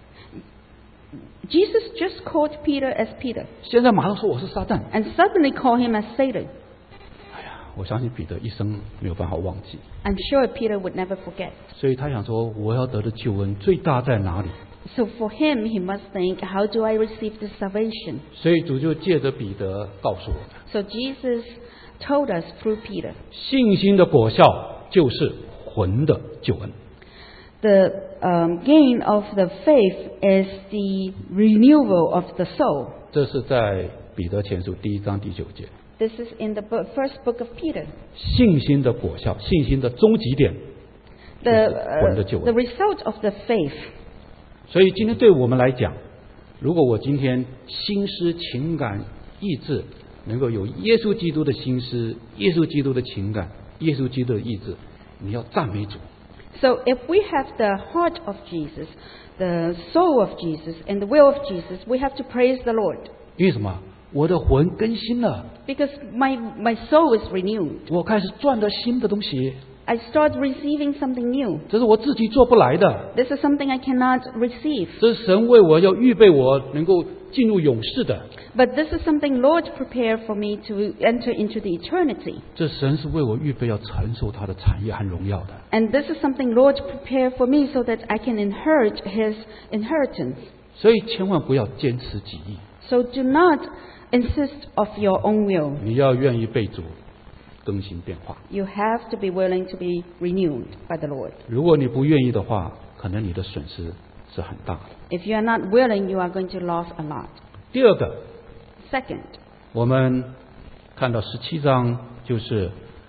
Jesus just called Peter as Peter 现在马上说我是撒旦。 and suddenly called him as Satan. 哎呀，我相信彼得一生没有办法忘记， I'm sure Peter would never forget. 所以他想说：“我要得的救恩最大在哪里？” So for him, he must think, how do I receive this salvation? 所以主就借着彼得告诉我们， So Jesus told us through Peter. 信心的果效就是魂的救恩。 The gain of the faith is the renewal of the soul. 这是在彼得前书1章9节。 This is in the first book of Peter. 信心的果效，信心的终极点， The, 魂的救恩。 the result of the faith. 所以今天对我们来讲，如果我今天心思、情感、意志能够有耶稣基督的心思、耶稣基督的情感、耶稣基督的意志，你要赞美主。 So if we have the heart of Jesus, the soul of Jesus, and the will of Jesus, we have to praise the Lord. 因为什么？我的魂更新了， Because my soul is renewed. 我开始赚了新的东西， I start receiving something new. 这是我自己做不来的， This is something I cannot receive. 这是神为我要预备我能够进入永世的， But this is something Lord prepared for me to enter into the eternity. 这神是为我预备要承受他的产业和荣耀的。 And this is something Lord prepared for me so that I can inherit His inheritance. 所以千万不要坚持己意， So do not insist of your own will. 你要愿意被主更新变化。 You have to be willing to be renewed by the Lord. 如果你不愿意的话，可能你的损失是很大的。 If you are not willing, you are going to lose a lot. 第二个， Second, 我们看到17章，就是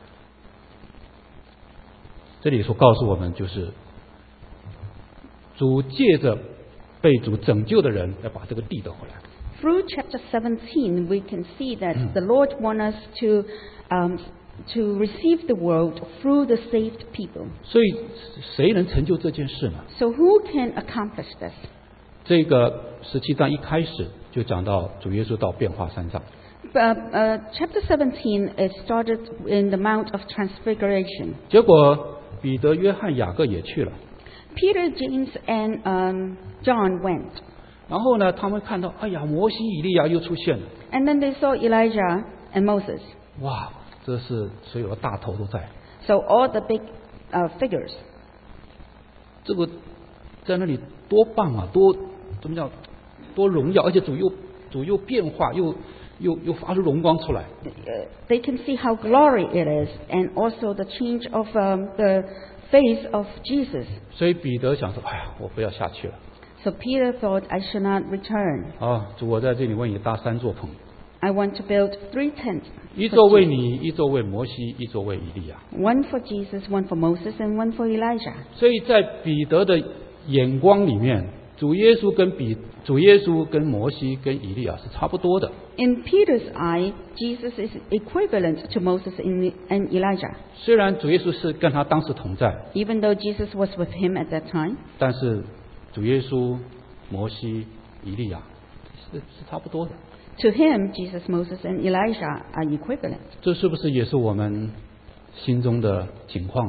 这里所告诉我们，就是主借着被主拯救的人，要把这个地得回来。 through chapter 17, we can see that the Lord wants us to receive the world through the saved people. 所以谁能成就这件事呢？ So who can accomplish this? 这个17章一开始就讲到主耶稣到变化山上， Chapter 17 is started in the Mount of Transfiguration. 结果彼得、约翰、雅各也去了。 Peter, James, and John went. 然后呢，他们看到，哎呀，摩西、以利亚又出现了， And then they saw Elijah and Moses. 哇，这是所有的大头都在， So all the big figures. 这个在那里多棒啊，怎么讲，多荣耀，而且主又变化，又发出荣光出来。 They can see how glory it is, and also the change of the face of Jesus. 所以彼得想说，哎呀，我不要下去了 So Peter thought, I should not return. 啊！主，我在这里为你搭3座棚， I want to build 3 tents. 一座为你，一座为摩西，一座为以利亚。 One for Jesus, one for Moses, and one for Elijah. 所以在彼得的眼光里面，主耶稣跟摩西跟以利亚是差不多的。 In Peter's eye, Jesus is equivalent to Moses and Elijah. 虽然主耶稣是跟他当时同在， Even though Jesus was with him at that time, 但是主耶稣、摩西、以利亚是差不多的。 to him, Jesus, Moses, and Elijah are equivalent. 这是不是也是我们心中的情况呢？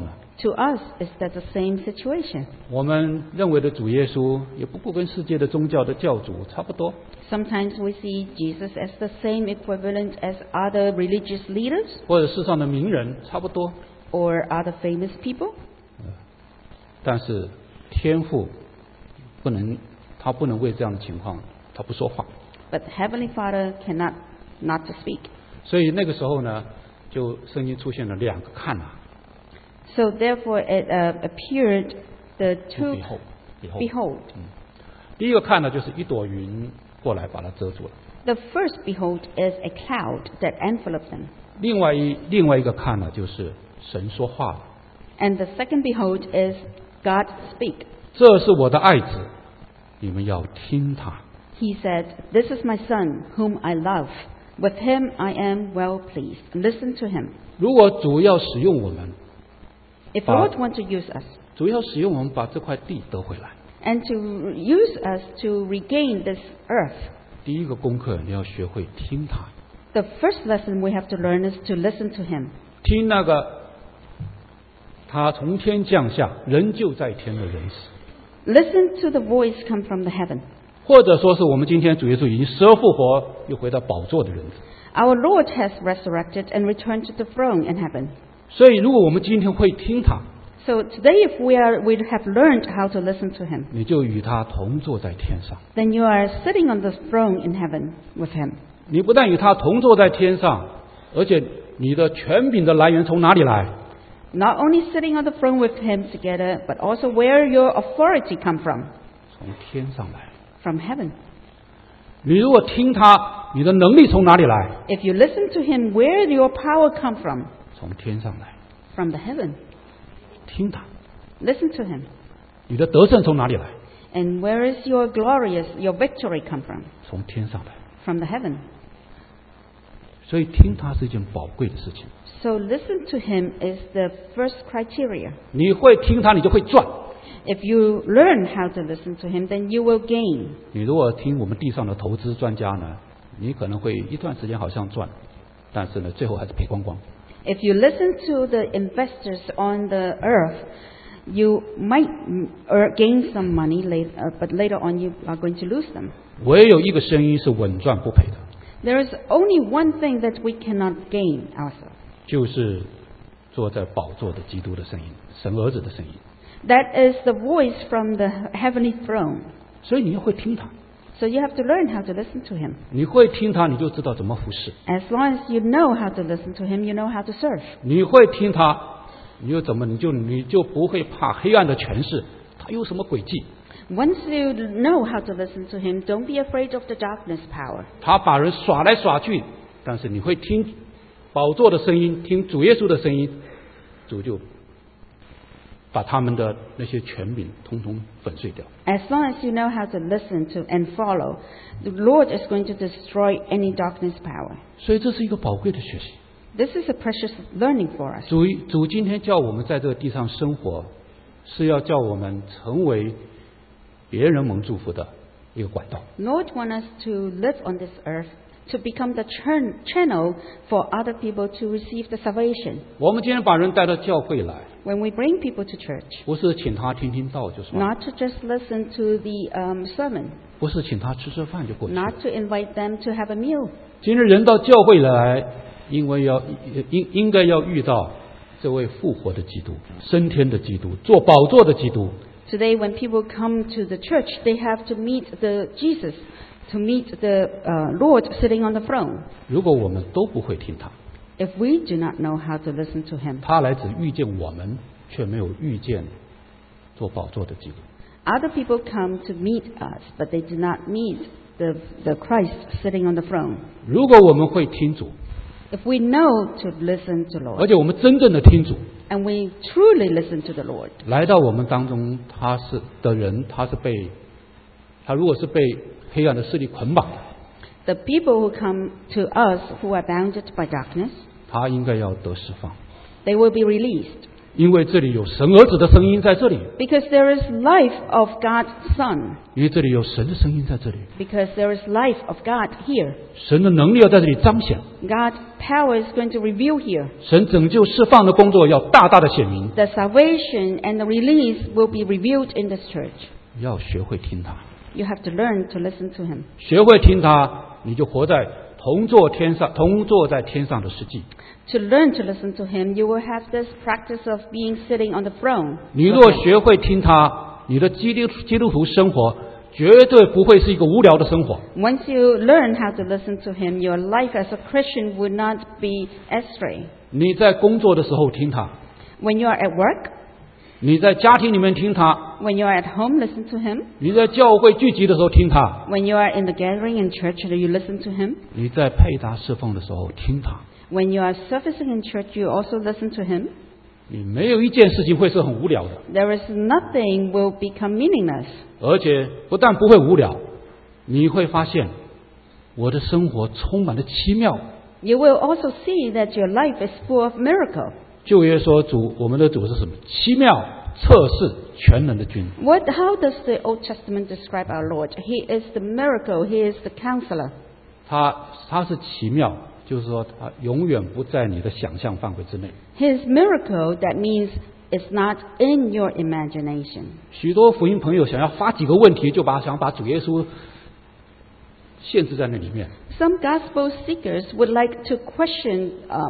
To us, is that the same situation? 我们认为的主耶稣也不过跟世界的宗教的教主差不多， Sometimes we see Jesus as the same equivalent as other religious leaders 或者世上的名人差不多， or other famous people. 但是天父他不能为这样的情况他不说话， But Heavenly Father cannot not to speak. 所以那个时候呢，就圣经出现了两个看啊， So therefore it appeared the two behold. 第一个看呢，就是一朵云过来把它遮住了。 The first behold is a cloud that enveloped them. 另外一个看呢，就是神说话了。 And the second behold is God speak. 这是我的爱子，你们要听他。 He said, "This is my son, whom I love. With him I am well pleased. Listen to him." 如果主要使用我们， If Lord want to use us 主要使用我们把这块地得回来， and to use us to regain this earth, 第一个功课你要学会听他， the first lesson we have to learn is to listen to him. 听那个他从天降下，人就在天的人子， Listen to the voice come from the heaven. 或者说是我们今天主耶稣已经死而复活，又回到宝座的人子。 Our Lord has resurrected and returned to the throne in heaven. 所以，如果我们今天会听他， So today, if we have learned how to listen to him, 你就与他同坐在天上。 then you are sitting on the throne in heaven with him. 你不但与他同坐在天上，而且你的权柄的来源从哪里来？ Not only sitting on the throne with him together, but also where your authority come from? 从天上来。 From heaven. 你如果听他，你的能力从哪里来？ If you listen to him, where your power come from? 从天上来。 From the heaven. 听他， Listen to him. 你的得胜从哪里来？ And where is your victory come from? 从天上来。 From the heaven. 所以听他是一件宝贵的事情。 So listen to him is the first criteria. 你会听他，你就会赚。 If you learn how to listen to him, then you will gain. 你如果听我们地上的投资专家呢，你可能会一段时间好像赚，但是呢，最后还是赔光光。 If you listen to the investors on the earth, you might gain some money, but later on you are going to lose them. 唯有一个声音是稳赚不赔的， There is only one thing that we cannot gain ourselves. 就是坐在宝座的基督的声音，神儿子的声音。 That is the voice from the heavenly throne. 所以你要会听他， So you have to learn how to listen to him. 你会听他，你就知道怎么服侍； As long as you know how to listen to him, you know how to serve. 你会听他，你就不会怕黑暗的权势，他有什么诡计？ Once you know how to listen to him, don't be afraid of the darkness power. 他把人耍来耍去，但是你会听宝座的声音，听主耶稣的声音，主就把他们的那些权柄通通粉碎掉。 As long as you know how to listen to and follow, the Lord is going to destroy any darkness power. 所以这是一个宝贵的学习。 This is a precious learning for us. 主今天叫我们在这个地上生活，是要叫我们成为别人蒙祝福的一个管道。 Lord wants us to live on this earth to become the channel for other people to receive the salvation. 我们今天把人带到教会来， When we bring people to church, 不是请他听听道就算了， not to just listen to the sermon, 不是请他吃吃饭就过去了。 not to invite them to have a meal. 今日人到教会来，应该要遇到这位复活的基督、升天的基督、做宝座的基督。 Today, when people come to the church, they have to meet the Jesus, to meet the Lord sitting on the throne. 如果我们都不会听他， If we do not know how to listen to him, 他来只遇见我们，却没有遇见做宝座的基督。 other people come to meet us, but they do not meet the Christ sitting on the throne. 如果我们会听主， If we know to listen to 而 Lord, 且我们真正的听主， and we truly listen to the Lord, 来到我们当中，他如果是被黑暗的势力捆绑的， the people who come to us who are bounded by darkness, 他应该要得释放。 they will be released. 因为这里有神儿子的声音在这里， Because there is life of God's Son. 因为这里有神的声音在这里， Because there is life of God here. 神的能力要在这里彰显， God's power is going to reveal here. 神拯救释放的工作要大大的显明， The salvation and the release will be revealed in this church. 要学会听他， You have to learn to listen to Him. 学会听他，你就活在同坐在天上的世纪。 To learn to listen to Him, you will have this practice of being sitting on the throne. 你若学会听他，你的基督徒生活绝对不会是一个无聊的生活。 Once you learn how to listen to Him, your life as a Christian would not be astray. 你在工作的时候听他， When you are at work, 你在家庭里面听他， when you are at home, listen to Him. 你在教会聚集的时候听他， When you are in the gathering in church, you listen to Him. 你在配搭侍奉的时候听他。 When you are servicing in church, you also listen to Him. 你没有一件事情会是很无聊的， There is nothing will become meaningless. 而且不但不会无聊，你会发现我的生活充满了奇妙。 You will also see that your life is full of miracle. 旧约说我们的主是什么？奇妙、测试、全能的君。 How does the Old Testament describe our Lord? He is the miracle. He is the counselor. 他是奇妙，就是说他永远不在你的想象范围之内。 His miracle, that means it's not in your imagination. 许多福音朋友想要发几个问题，就想把主耶稣限制在那里面。 Some gospel seekers would like to question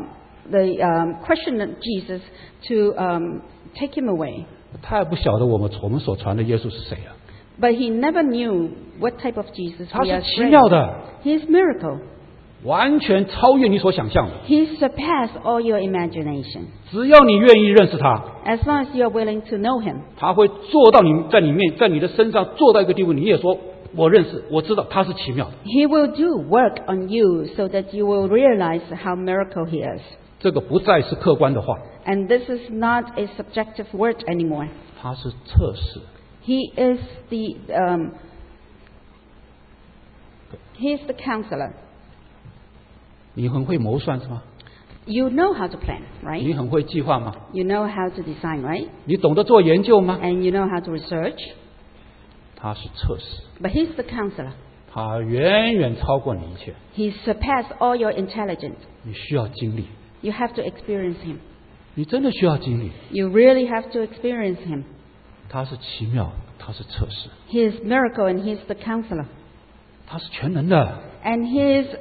question Jesus to take him away. 他也不晓得我们所传的耶稣是谁啊？ But he never knew what type of Jesus 他 we 是 are 奇妙 praying. 的， He is miracle. 完全超越你所想象的。 He surpassed all your imagination. 只要你愿意认识他， As long as you are willing to know him, 他会做到在你的身上做到一个地步，你也说我认识，我知道他是奇妙的。 he will do work on you so that you will realize how miracle he is. 这个不再是客观的话， And this is not a subjective word anymore. 他是测试。 He is the counselor. 你很会谋算是吗？ You know how to plan, 你 right? 很会计划吗？ You know how to design, right? 你懂得做研究吗？ And you know how to research. 他是测试， But he's the counselor. 他远远超过你一切。 He surpassed all your intelligence. 你需要经历， You have to experience him. 你真的需要经历。 You really have to experience him. 他是奇妙，他是测试， He is miracle and he is the counselor. 他是全能的。 And he is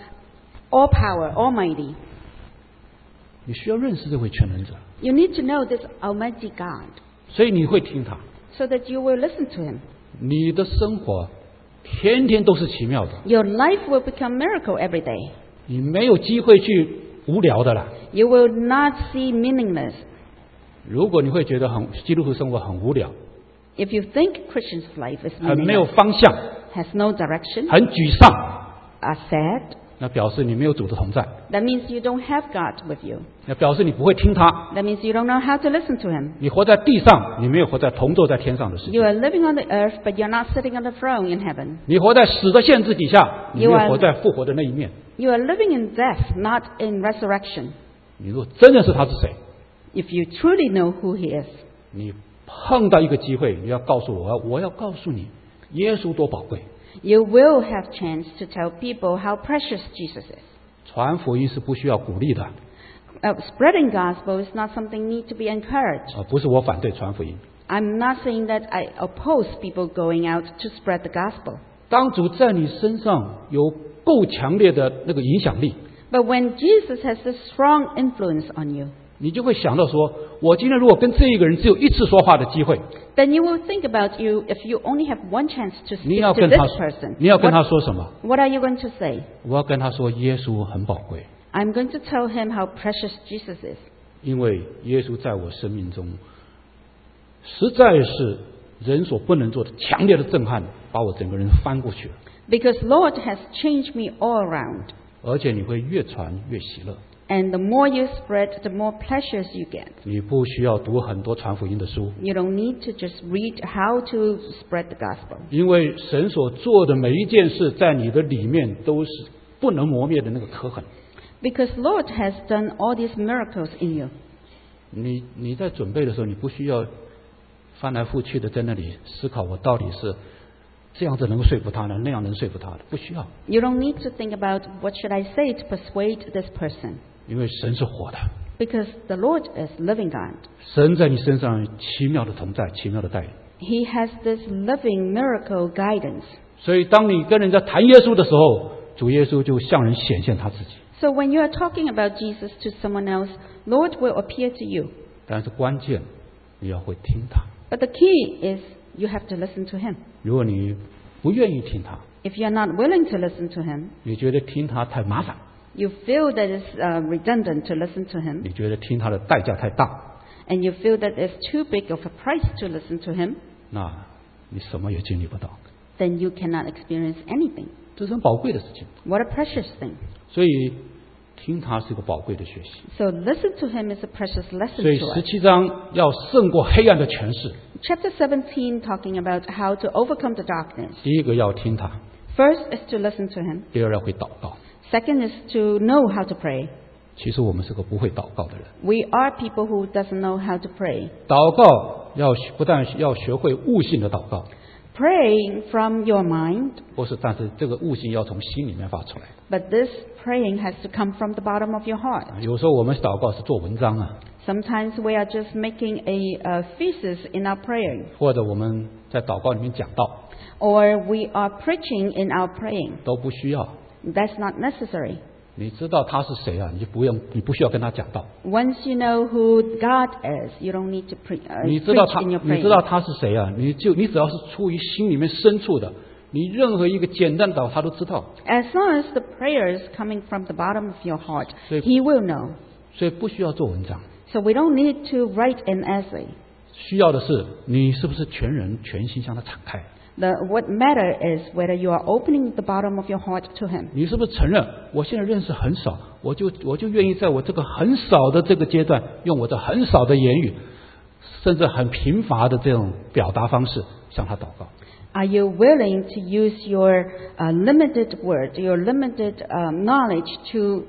all power, almighty. 你需要认识这位全能者， You need to know this almighty God 所以你会听他。 so that you will listen to him. 你的生活天天都是奇妙的， Your life will become miracle every day. 你没有机会去无聊的了。 You will not see meaningless. 如果你会觉得基督徒生活很无聊， If you think Christian's life is 很没有 meaningless, 方向， has no direction, 很沮丧， are sad, 那表示你没有主的同在， that means you don't have God with you. 那表示你不会听他。 That means you don't know how to listen to him. 你活在地上，你没有活在同坐在天上的世 You 界。 are living on the earth, but you're not sitting on the throne in heaven. 你活在死的限制底下，你没 You 有 are- 活在复活的那一面。 You are living in death, not in resurrection. 你若真认识他是谁， If you truly know who he is, 你碰到一个机会，你要告诉我要告诉你，耶稣多宝贵。 you will have chance to tell people how precious Jesus is. 传福音是不需要鼓励的， Spreading gospel is not something need to be encouraged. 不是我反对传福音。 I'm not saying that I oppose people going out to spread the gospel. 当主在你身上有够强烈的那个影响力， But when Jesus has a strong influence on you, 你就会想到说，我今天如果跟这一个人只有一次说话的机会， then you will think about you if you only have one chance to 你 speak 要 to 跟 this 他 person. 你要跟他说什么？ What are you going to say? 我要跟他说，耶稣很宝贵， I'm going to tell him how precious Jesus is. 因为耶稣在我生命中实在是人所不能做的强烈的震撼，把我整个人翻过去了。 Because Lord has changed me all around. 而且你会越传越喜乐， And the more you spread, the more pleasures you get. 你不需要读很多传福音的书， You don't need to just read how to spread the gospel. 因为神所做的每一件事，在你的里面都是不能磨灭的那个刻痕。 Because Lord has done all these miracles in you. 你在准备的时候，你不需要翻来覆去的在那里思考，我到底是这样子能够说服他呢，那样能说服他的，不需要。 You don't need to think about what should I say to persuade this person, 因为神是活的， because the Lord is living God. 神在你身上奇妙的同在，奇妙的带领。 He has this living miracle guidance. 所以当你跟人家谈耶稣的时候，主耶稣就向人显现他自己。 So when you are talking about Jesus to someone else, Lord will appear to you. 但是关键你要会听他。 But the key is you have to listen to him. 如果你不愿意听他， If you're not willing to listen to him, 你觉得听他太麻烦， you feel that it's redundant to listen to him, 你觉得听他的代价太大， and you feel that it's too big of a price to listen to him, 那你什么也经历不到。 then you cannot experience anything. 这是很宝贵的事情。 What a precious thing. 所以听他是一个宝贵的学习。 So listen to him is a precious lesson 所以 to us. 17章要胜过黑暗的权势， Chapter 17 talking about how to overcome the darkness. 第一个要听他， First is to listen to him. 第二要会祷告。 Second is to know how to pray. 其实我们是个不会祷告的人， We are people who doesn't know how to pray. 祷告不但要学会悟性的祷告， Praying from your mind, 但是这个悟性要从心里面发出来。 but this praying has to come from the bottom of your heart. 有时候我们祷告是做文章啊， Sometimes we are just making a thesis in our praying, 或者我们在祷告里面讲道， or we are preaching in our praying. 都不需要。 That's not necessary. 你知道他是谁啊，你不需要跟他讲道。 Once you know who God is, you don't need to preach 你知道他， in your 你知道 praying. 他是谁啊？你只要是出于心里面深处的，你任何一个简单的祷他都知道。 As long as the prayer is coming from the bottom of your heart, 所以 He will know. 所以不需要做文章， So we don't need to write an essay. 需要的是你是不是全人全心向他敞开， What matter is whether you are opening the bottom of your heart to Him. 你是不是承认我现在认识很少，我就愿意在我这个很少的这个阶段，用我这很少的言语，甚至很贫乏的这种表达方式向他祷告。 Are you willing to use your limited word, your limited knowledge to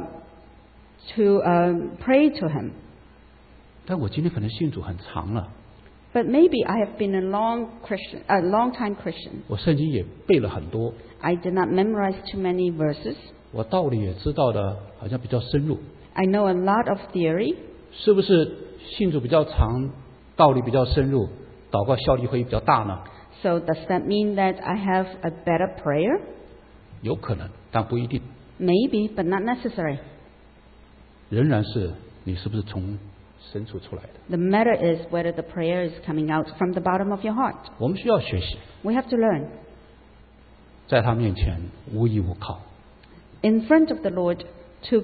pray to Him? 但我今天可能信主很长了， But maybe I have been a long-time Christian. 我圣经也背了很多， I did not memorize too many verses. 我道理也知道的好像比较深入， I know a lot of theory. 是不是信主比较长，道理比较深入，祷告效力会比较大呢？ So does that mean that I have a better prayer? 有可能，但不一定。 Maybe, but not necessary. 仍然是你是不是从深处出来的。 The matter is whether the prayer is coming out from the bottom of your heart. 我们需要学习， We have to learn. 在他面前无依无靠。 In front of the Lord to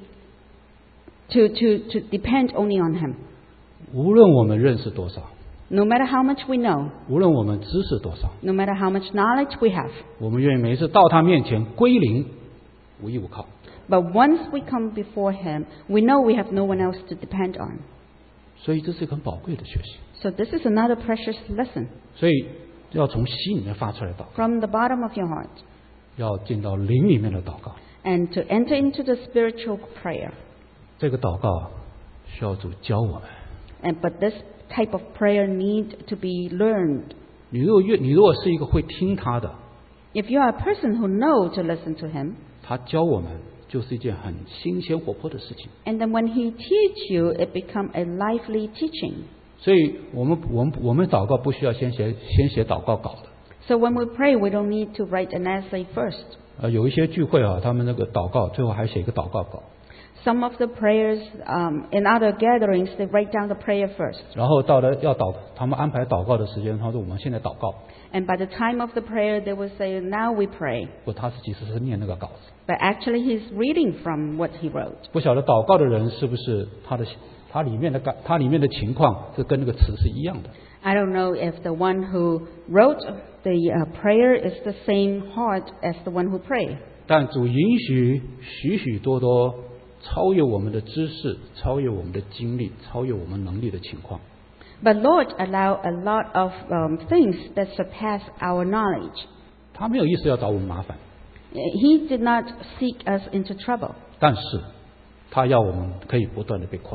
depend only on Him. 无论我们认识多少， No matter how much we know, 无论我们知识多少， no matter how much knowledge we have, 我们愿意每一次到他面前归零，无依无靠。 but once we come before Him, we know we have no one else to depend on. 所以这是一个很宝贵的学习。 So this is another precious lesson. 所以要从心里面发出来祷告， From the bottom of your heart, 要进到灵里面的祷告。 and to enter into the spiritual prayer. 这个祷告需要主教我们。 But this type of prayer need to be learned. 你如果是一个会听他的， If you are a person who knows to listen to Him, 他教我们就是一件很新鲜活泼的事情。 and then when He teach you, it become a lively teaching. 所以我们祷告不需要先写祷告稿的。 So when we pray, we don't need to write an essay first. 有一些聚会啊，他们那个祷告最后还写一个祷告稿， Some of the prayers in other gatherings, they write down the prayer first. 然后他们安排祷告的时间，他说我们现在祷告， And by the time of the prayer, they will say, now we pray. 他其实是念那个稿子。 But actually, he's reading from what he wrote. 不晓得祷告的人是不是他里面的情况是跟那个词是一样的。 I don't know if the one who wrote the prayer is the same heart as the one who prayed. 但主允许许许多多超越我们的知识、超越我们的经历、超越我们能力的情况。 But Lord allow a lot of things that surpass our knowledge. 他没有意思要找我们麻烦， He did not seek us into trouble. 但是他要我们可以不断的被扩大。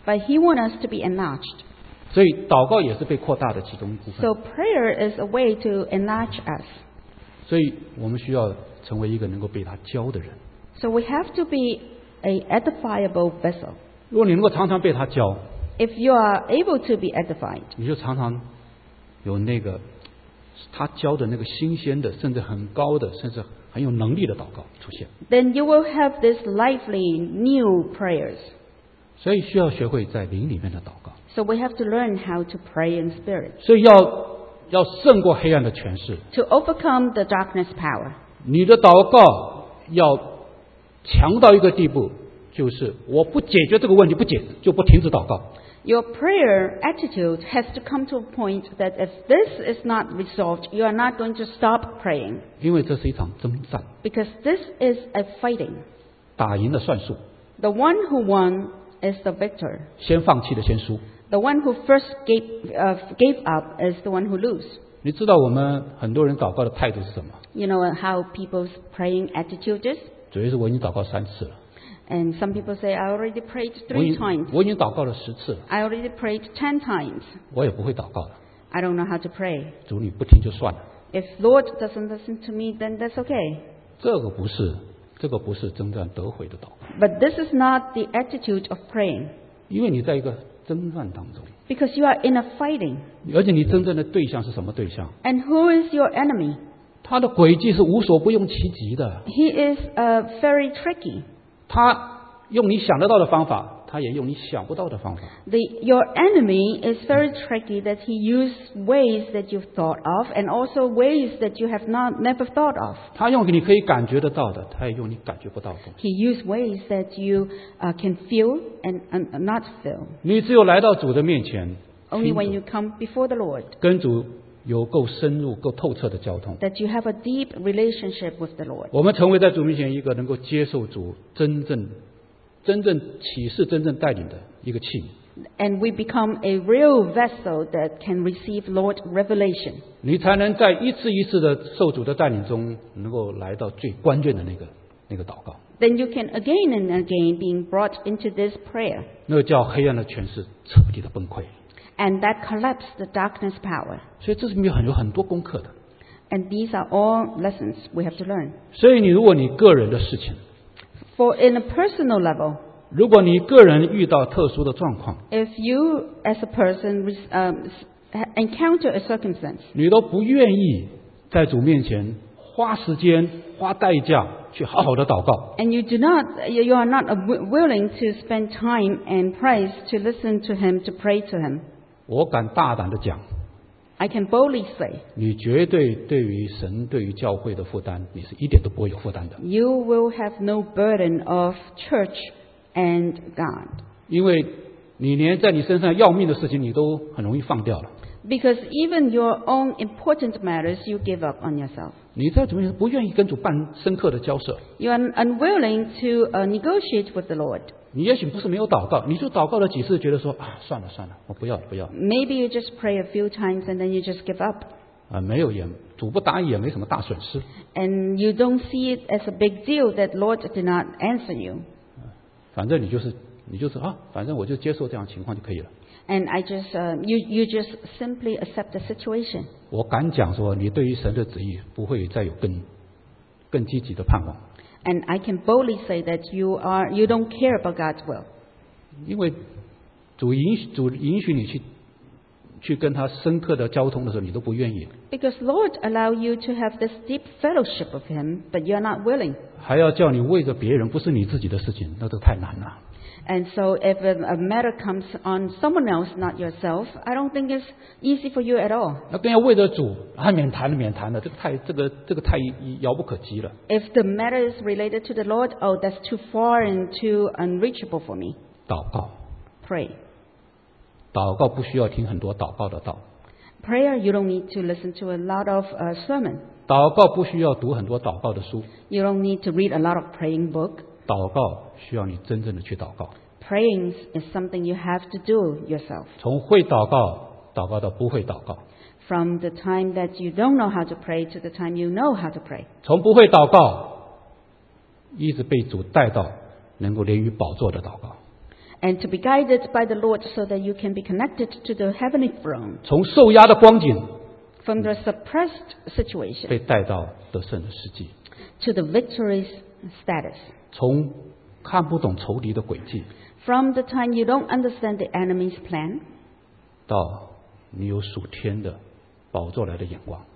but He wants us to be enlarged. 所以祷告也是被扩大的其中一部分。 So prayer is a way to enlarge us. 所以我们需要成为一个能够被他教的人。 So we have to be a edifiable vessel. 如果你能够常常被他教， If you are able to be edified, 你就常常有那个他教的那个新鲜的，甚至很高的，甚至很有能力的祷告出现。 then you will have this lively new prayers. 所以需要学会在灵里面的祷告。 So we have to learn how to pray in spirit 所以要胜过黑暗的权势。 to overcome the darkness power. 你的祷告要强到一个地步，就是我不解决这个问题，就不停止祷告。 Your prayer attitude has to come to a point that if this is not resolved, you are not going to stop praying. 因为这是一场征战， Because this is a fighting. 打赢了算数， The one who won is the victor. 先放弃的先输。 The one who first gave up is the one who lose. 你知道我们很多人祷告的态度是什么？ You know how people's praying attitude is? 主要是我已经祷告3次了， And some people say, I already prayed 我已 3 times. 经祷告了10次了， I already prayed 10 times. 我也不会祷告的。 I don't know how to pray. 主你不听就算了， If Lord doesn't listen to me, then that's okay. 这个不是征战得回的祷告， But this is not the attitude of praying. 因为你在一个征战当中， Because you are in a fighting. 而且你真正的对象是什么对象？ And who is your enemy? 他的诡计是无所不用其极的， He is very tricky. 他用你想得到的方法，他也用你想不到的方法。 Your enemy is very tricky that he uses ways that you've thought of and also ways that you have never thought of. 他用你可以感觉得到的，他也用你感觉不到的东西。 He uses ways that you can feel and not feel. 你只有来到主的面前， Only when you come before the Lord 跟主有够深入、够透彻的交通， that you have a deep relationship with the Lord. 我们成为在主面前一个能够接受主真正启示、真正带领的一个器皿。 And we become a real vessel that can receive Lord revelation. 你才能在一次一次的受主的带领中，能够来到最关键的那个祷告， Then you can again and again being brought into this prayer. 那个叫黑暗的权势彻底的崩溃。 And that collapsed the darkness power. 所以这是有很多功课的。 And these are all lessons we have to learn. 所以如果你个人的事情， For in a personal level, 如果你个人遇到特殊的状况， if you as a person encounter a circumstance, 你都不愿意在主面前花时间、花代价去好好的祷告， and you are not willing to spend time and price to listen to Him, to pray to Him, 我敢大胆的讲， I can boldly say, 你绝对对于神、对于教会的负担，你是一点都不会有负担的， you will have no burden of church and God. 因为你连在你身上要命的事情，你都很容易放掉了。 Because even your own important matters, you give up on yourself. 你在主面前不愿意跟主办深刻的交涉， You are unwilling to negotiate with the Lord. 你也许不是没有祷告，你就祷告了几次，觉得说算了，我不要。 Maybe you just pray a few times and then you just give up. 没有主不答应也没什么大损失。 And you don't see it as a big deal that Lord did not answer you. 反正你就是反正我就接受这样情况就可以了。 And you just simply accept the situation. 我敢讲说，你对于神的旨意不会再有更积极的盼望， And I can boldly say that you don't care about God's will. 因为主允许你去跟他深刻的交通的时候，你都不愿意， Because Lord allow you to have this deep fellowship with Him, but you're not willing. 还要叫你为着别人，不是你自己的事情，那都太难了。 And so if a matter comes on someone else, not yourself, I don't think it's easy for you at all. 那更要为着主，免谈了，这个太遥不可及了。 If the matter is related to the Lord, that's too far and too unreachable for me. 祷告 Pray. 不需要听很多祷告的道， Prayer, you don't need to listen to a lot of sermon. 祷告不需要读很多祷告的书， You don't need to read a lot of praying book. 祷告需要你真正的去祷告。 Praying is something you have to do yourself. 从会祷告到不会祷告， From the time that you don't know how to pray to the time you know how to pray. 从不会祷告一直被主带到能够连于宝座的祷告。 and to be guided by the Lord so that you can be connected to the heavenly throne. 从受压的光景 From the suppressed situation 被带到得胜的世纪， to the victorious status. 从看不懂仇敌的诡计 From the time you don't understand the enemy's plan 到你有属天的宝座来的眼光，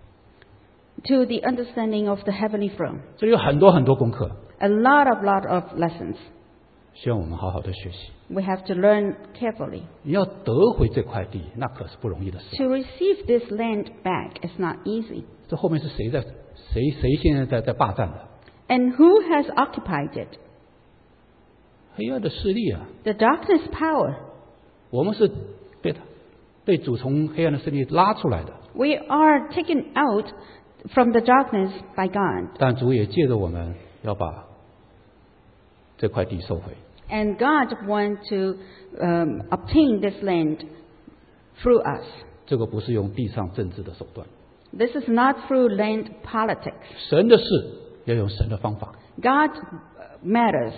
to the understanding of the heavenly throne. 这里有很多很多功课， A lot of lessons 希望我们好好的学习。 we have to learn carefully. 你要得回这块地，那可是不容易的事。 To receive this land back is not easy. 这后面是谁现在在霸占的？ And who has occupied it? 黑暗的势力啊！ The darkness power. 我们是被主从黑暗的势力拉出来的， We are taken out from the darkness by God. 但主也借着我们要把这块地收回。 And God wants to obtain this land through us. 这个不是用地上政治的手段， This is not through land politics. 神的事要用神的方法， God matters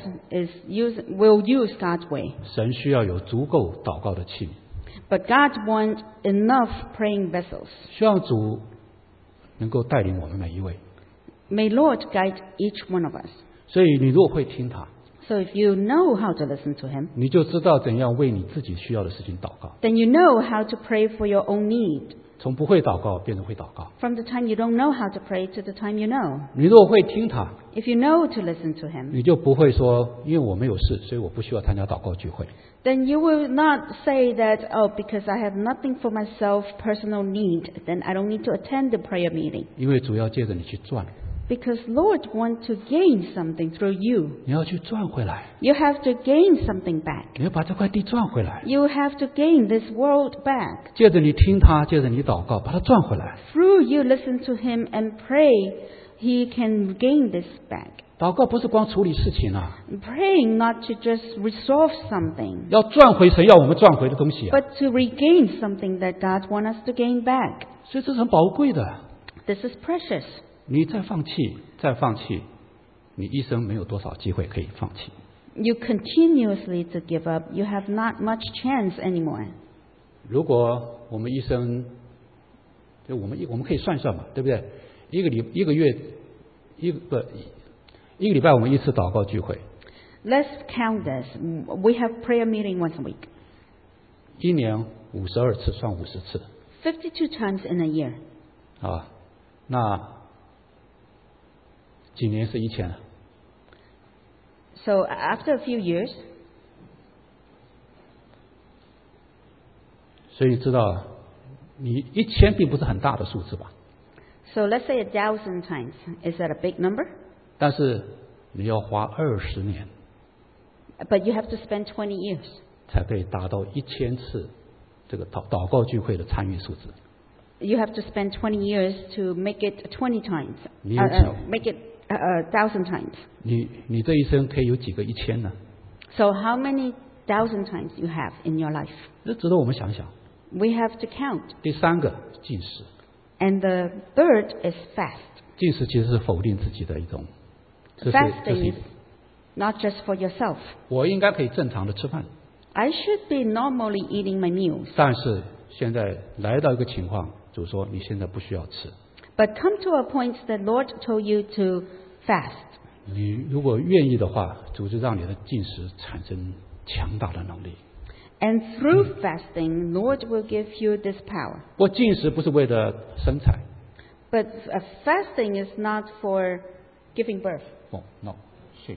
will use God's way. 神需要有足够祷告的器皿， But God wants enough praying vessels. 希望主能够带领我们每一位。 May Lord guide each one of us. 所以你如果会听他， So if you know how to listen to Him, 你就知道怎样为你自己需要的事情祷告。 then you know how to pray for your own need. 从不会祷告变成会祷告。 From the time you don't know how to pray to the time you know. 你如果会听他， If you know to listen to Him, 你就不会说因为我没有事，所以我不需要参加祷告聚会。 then you will not say that, oh, because I have nothing for myself, personal need, then I don't need to attend the prayer meeting. 因为主要借着你去赚， Because Lord wants to gain something through you. 你要去赚回来， You have to gain something back. 你要把这块地赚回来。 You have to gain this world back. 借着你听他，借着你祷告，把它赚回来。 Through you listen to Him and pray, He can gain this back. 祷告不是光处理事情啊， Praying not to just resolve something, 要赚回神要我们赚回的东西啊， but to regain something that God wants us to gain back. 所以这是很宝贵的。 This is precious. 你再放弃，你一生没有多少机会可以放弃。 You continuously to give up, you have not much chance anymore. 如果我们一生，就我们可以算算嘛，对不对？一个礼拜我们一次祷告聚会， Let's count this. We have prayer meeting once a week. 一年52次，算50次 52 times in a year. 啊。那几年是1000了。 So after a few years, 所以你知道，你1000并不是很大的数字吧？ so let's say 1,000 times. Is that a big number? 但是你要花20年 But you have to spend 20 years. 才可以达到1000次这个祷告聚会的参与数字。 You have to spend 20 years to make it 20 times. 你有几- Make it 1,000 times. 你这一生可以有几个1000呢？ So how many 1,000 times you have in your life? 这值得我们想想。 We have to count. 第三个禁食， And the third is fast. 禁食其实是否定自己的一种，这是 Fasting is not just for yourself. 我应该可以正常的吃饭， I should be normally eating my meals. 但是现在来到一个情况，主说你现在不需要吃。 But come to a point that Lord told you to fast. 你如果愿意的话，主就让你的禁食产生强大的能力。 And through fasting, Lord will give you this power. 不过禁食不是为了身材， But fasting is not for giving birth. Oh, no, shape.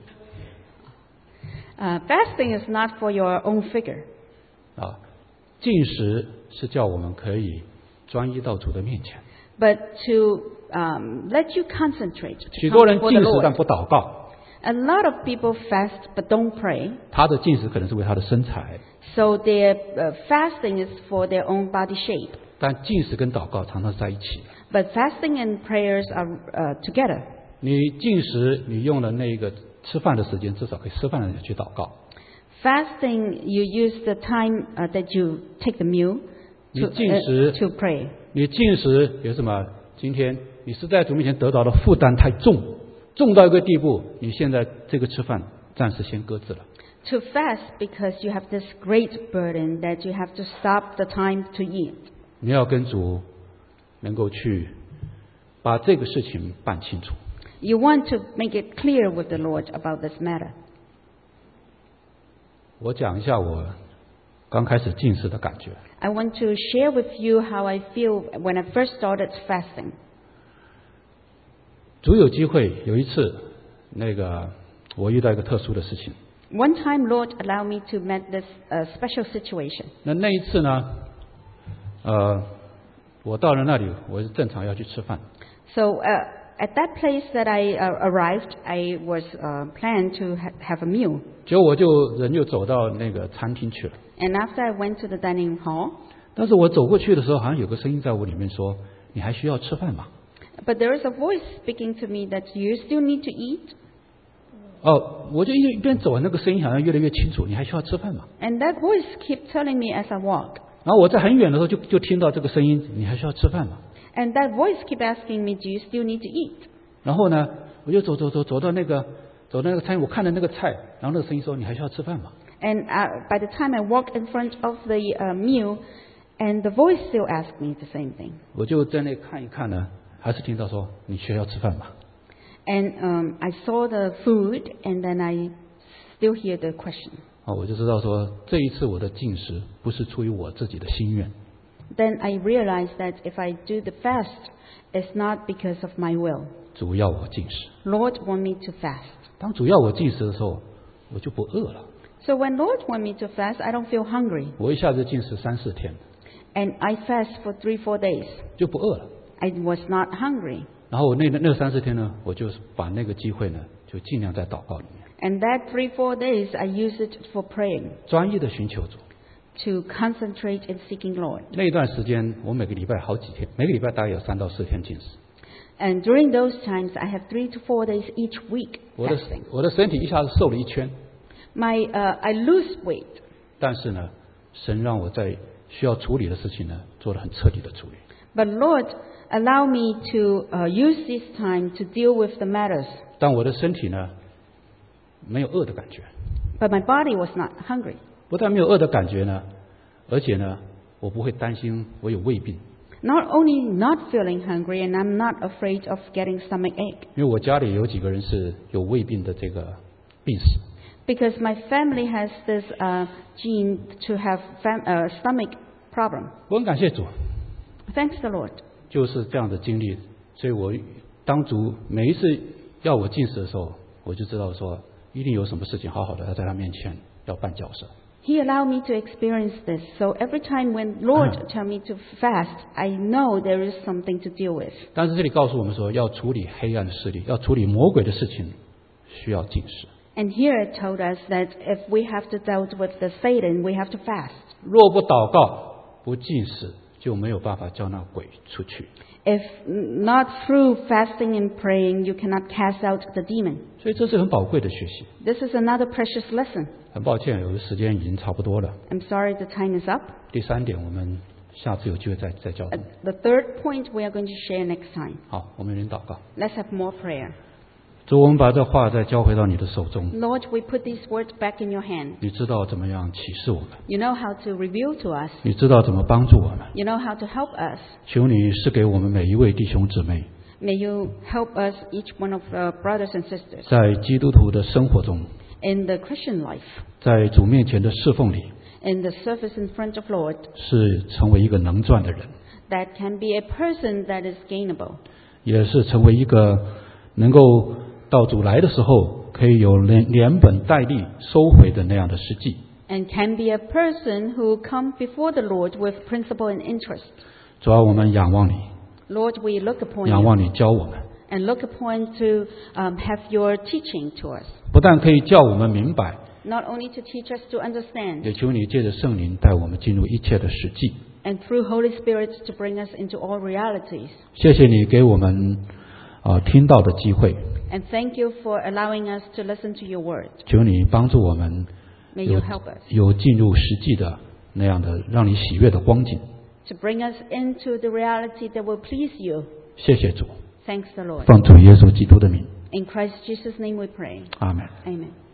Fasting is not for your own figure. 啊，禁食是叫我们可以专一到主的面前。 But to let you concentrate. To 许 come 多人 before 禁 the 食但 Lord. 不祷告， A lot of people fast but don't pray. 他的禁食可能是为他的身材， So their fasting is for their own body shape. 但禁食跟祷告常常在一起。 But fasting and prayers are together. 你禁食，你用了那个吃饭的时间，至少可以吃饭的人去祷告。 Fasting, you use the time that you take the meal 你 to, 禁食， to pray. 你禁食有什么？今天你是在主面前得到的负担太重，重到一个地步，你现在这个吃饭暂时先搁置了。 To fast because you have this great burden that you have to stop the time to eat. 你要跟主能够去把这个事情办清楚。 You want to make it clear with the Lord about this matter. 我讲一下我刚开始禁食的感觉。 I want to share with you how I feel when I first started fasting. 主有机会，有一次，我遇到一个特殊的事情。 One time, Lord allowed me to meet this special situation. 那一次呢，我到了那里，我是正常要去吃饭。 So at that place that I arrived, I was planned to have a meal. 结果人就走到那个餐厅去了。 And after I went to the dining hall. 但是我走过去的时候，好像有个声音在我里面说：“你还需要吃饭吗？” But there is a voice speaking to me that you still need to eat. 我就一边走，那个声音好像越来越清楚。你还需要吃饭吗？ And that voice kept telling me as I walk. 然后我在很远的时候就听到这个声音：“你还需要吃饭吗？” And that voice kept asking me, "Do you still need to eat?" 然后呢，我就走到那个餐厅，我看了那个菜，然后那个声音说：“你还需要吃饭吗？” And by the time I walked in front of the meal, and the voice still asked me the same thing. 我就在那看一看呢，还是听到说：“你需要吃饭吗？” And I saw the food, and then I still hear the question. 我就知道说这一次我的禁食不是出于我自己的心愿。 Then I realized that if I do the fast, it's not because of my will. 主要我禁食。 Lord want me to fast. 当主要我禁食的时候，我就不饿了。 So when Lord want me to fast, I don't feel hungry. 我一下子禁食3-4天。 And I fast for 3-4 days. 就不饿了。 I was not hungry. 然后那3-4天呢，我就把那个机会呢，就尽量在祷告里面。 And that 3-4 days, I use it for praying. 专一的寻求主。 To concentrate in seeking Lord. 那一段时间，我每个礼拜好几天，每个礼拜大概有3到4天禁食。 And during those times, I have 3 to 4 days each week fasting. 我的身体一下子瘦了1圈。 I lose weight. 但是呢，神让我在需要处理的事情呢，做了很彻底的处理。 But Lord, allow me to use this time to deal with the matters. 但我的身体呢，没有饿的感觉。 But my body was not hungry. 不但没有饿的感觉呢，而且呢，我不会担心我有胃病。 Not only not feeling hungry, and I'm not afraid of getting stomach ache. 因为我家里有几个人是有胃病的这个病史。 Because my family has this gene to have stomach problem. 我很感谢主。 Thanks the Lord. 就是这样的经历，所以我当主每一次要我禁食的时候，我就知道说一定有什么事情好好的要在他面前要办角色。 He allowed me to experience this. So every time when Lord tell me to fast, I know there is something to deal with. 但是这里告诉我们说，要处理黑暗的势力，要处理魔鬼的事情，需要禁食。 And here it told us that if we have to deal with the Satan, we have to fast. 若不祷告，不禁食，就没有办法叫那鬼出去。 If not through fasting and praying, you cannot cast out the demon. 所以这是很宝贵的学习。 This is another precious lesson. 很抱歉，有的时间已经差不多了。 I'm sorry the time is up. 第3点，我们下次有机会再教导。 The third point we are going to share next time. 好，我们有点祷告。 Let's have more prayer. 主，我们把这话再交回到你的手中。 Lord, we put these words back in your hand. 你知道怎么样启示我们， You know how to reveal to us. 你知道怎么帮助我们。 You know how to help us. 求你赐给我们每一位弟兄姊妹， May you help us, each one of our brothers and sisters, 在基督徒的生活中， in the Christian life, 在主面前的侍奉里， in the service in front of Lord, 是成为一个能赚的人， that can be a person that is gainable, 也是成为一个能够到主来的时候可以有连本带利收回的那样的实际。 and can be a person who come before the Lord with principle and interest. 主啊，我们仰望你， Lord, we look upon 仰 you 望你教我们， and look upon to have your teaching to us. 不但可以叫我们明白， Not only to teach us to understand, 也求你借着圣灵带我们进入一切的实际。 and through Holy Spirit to bring us into all realities. 谢谢你给我们听到的机会， And thank you for allowing us to listen to your word. 求你帮助我们 May you help us 有进入实际的那样的让你喜悦的光景。 to bring us into the reality that will please you. 谢谢主， Thanks the Lord. 奉主耶稣基督的名， In Christ Jesus' name we pray. 阿门。 Amen.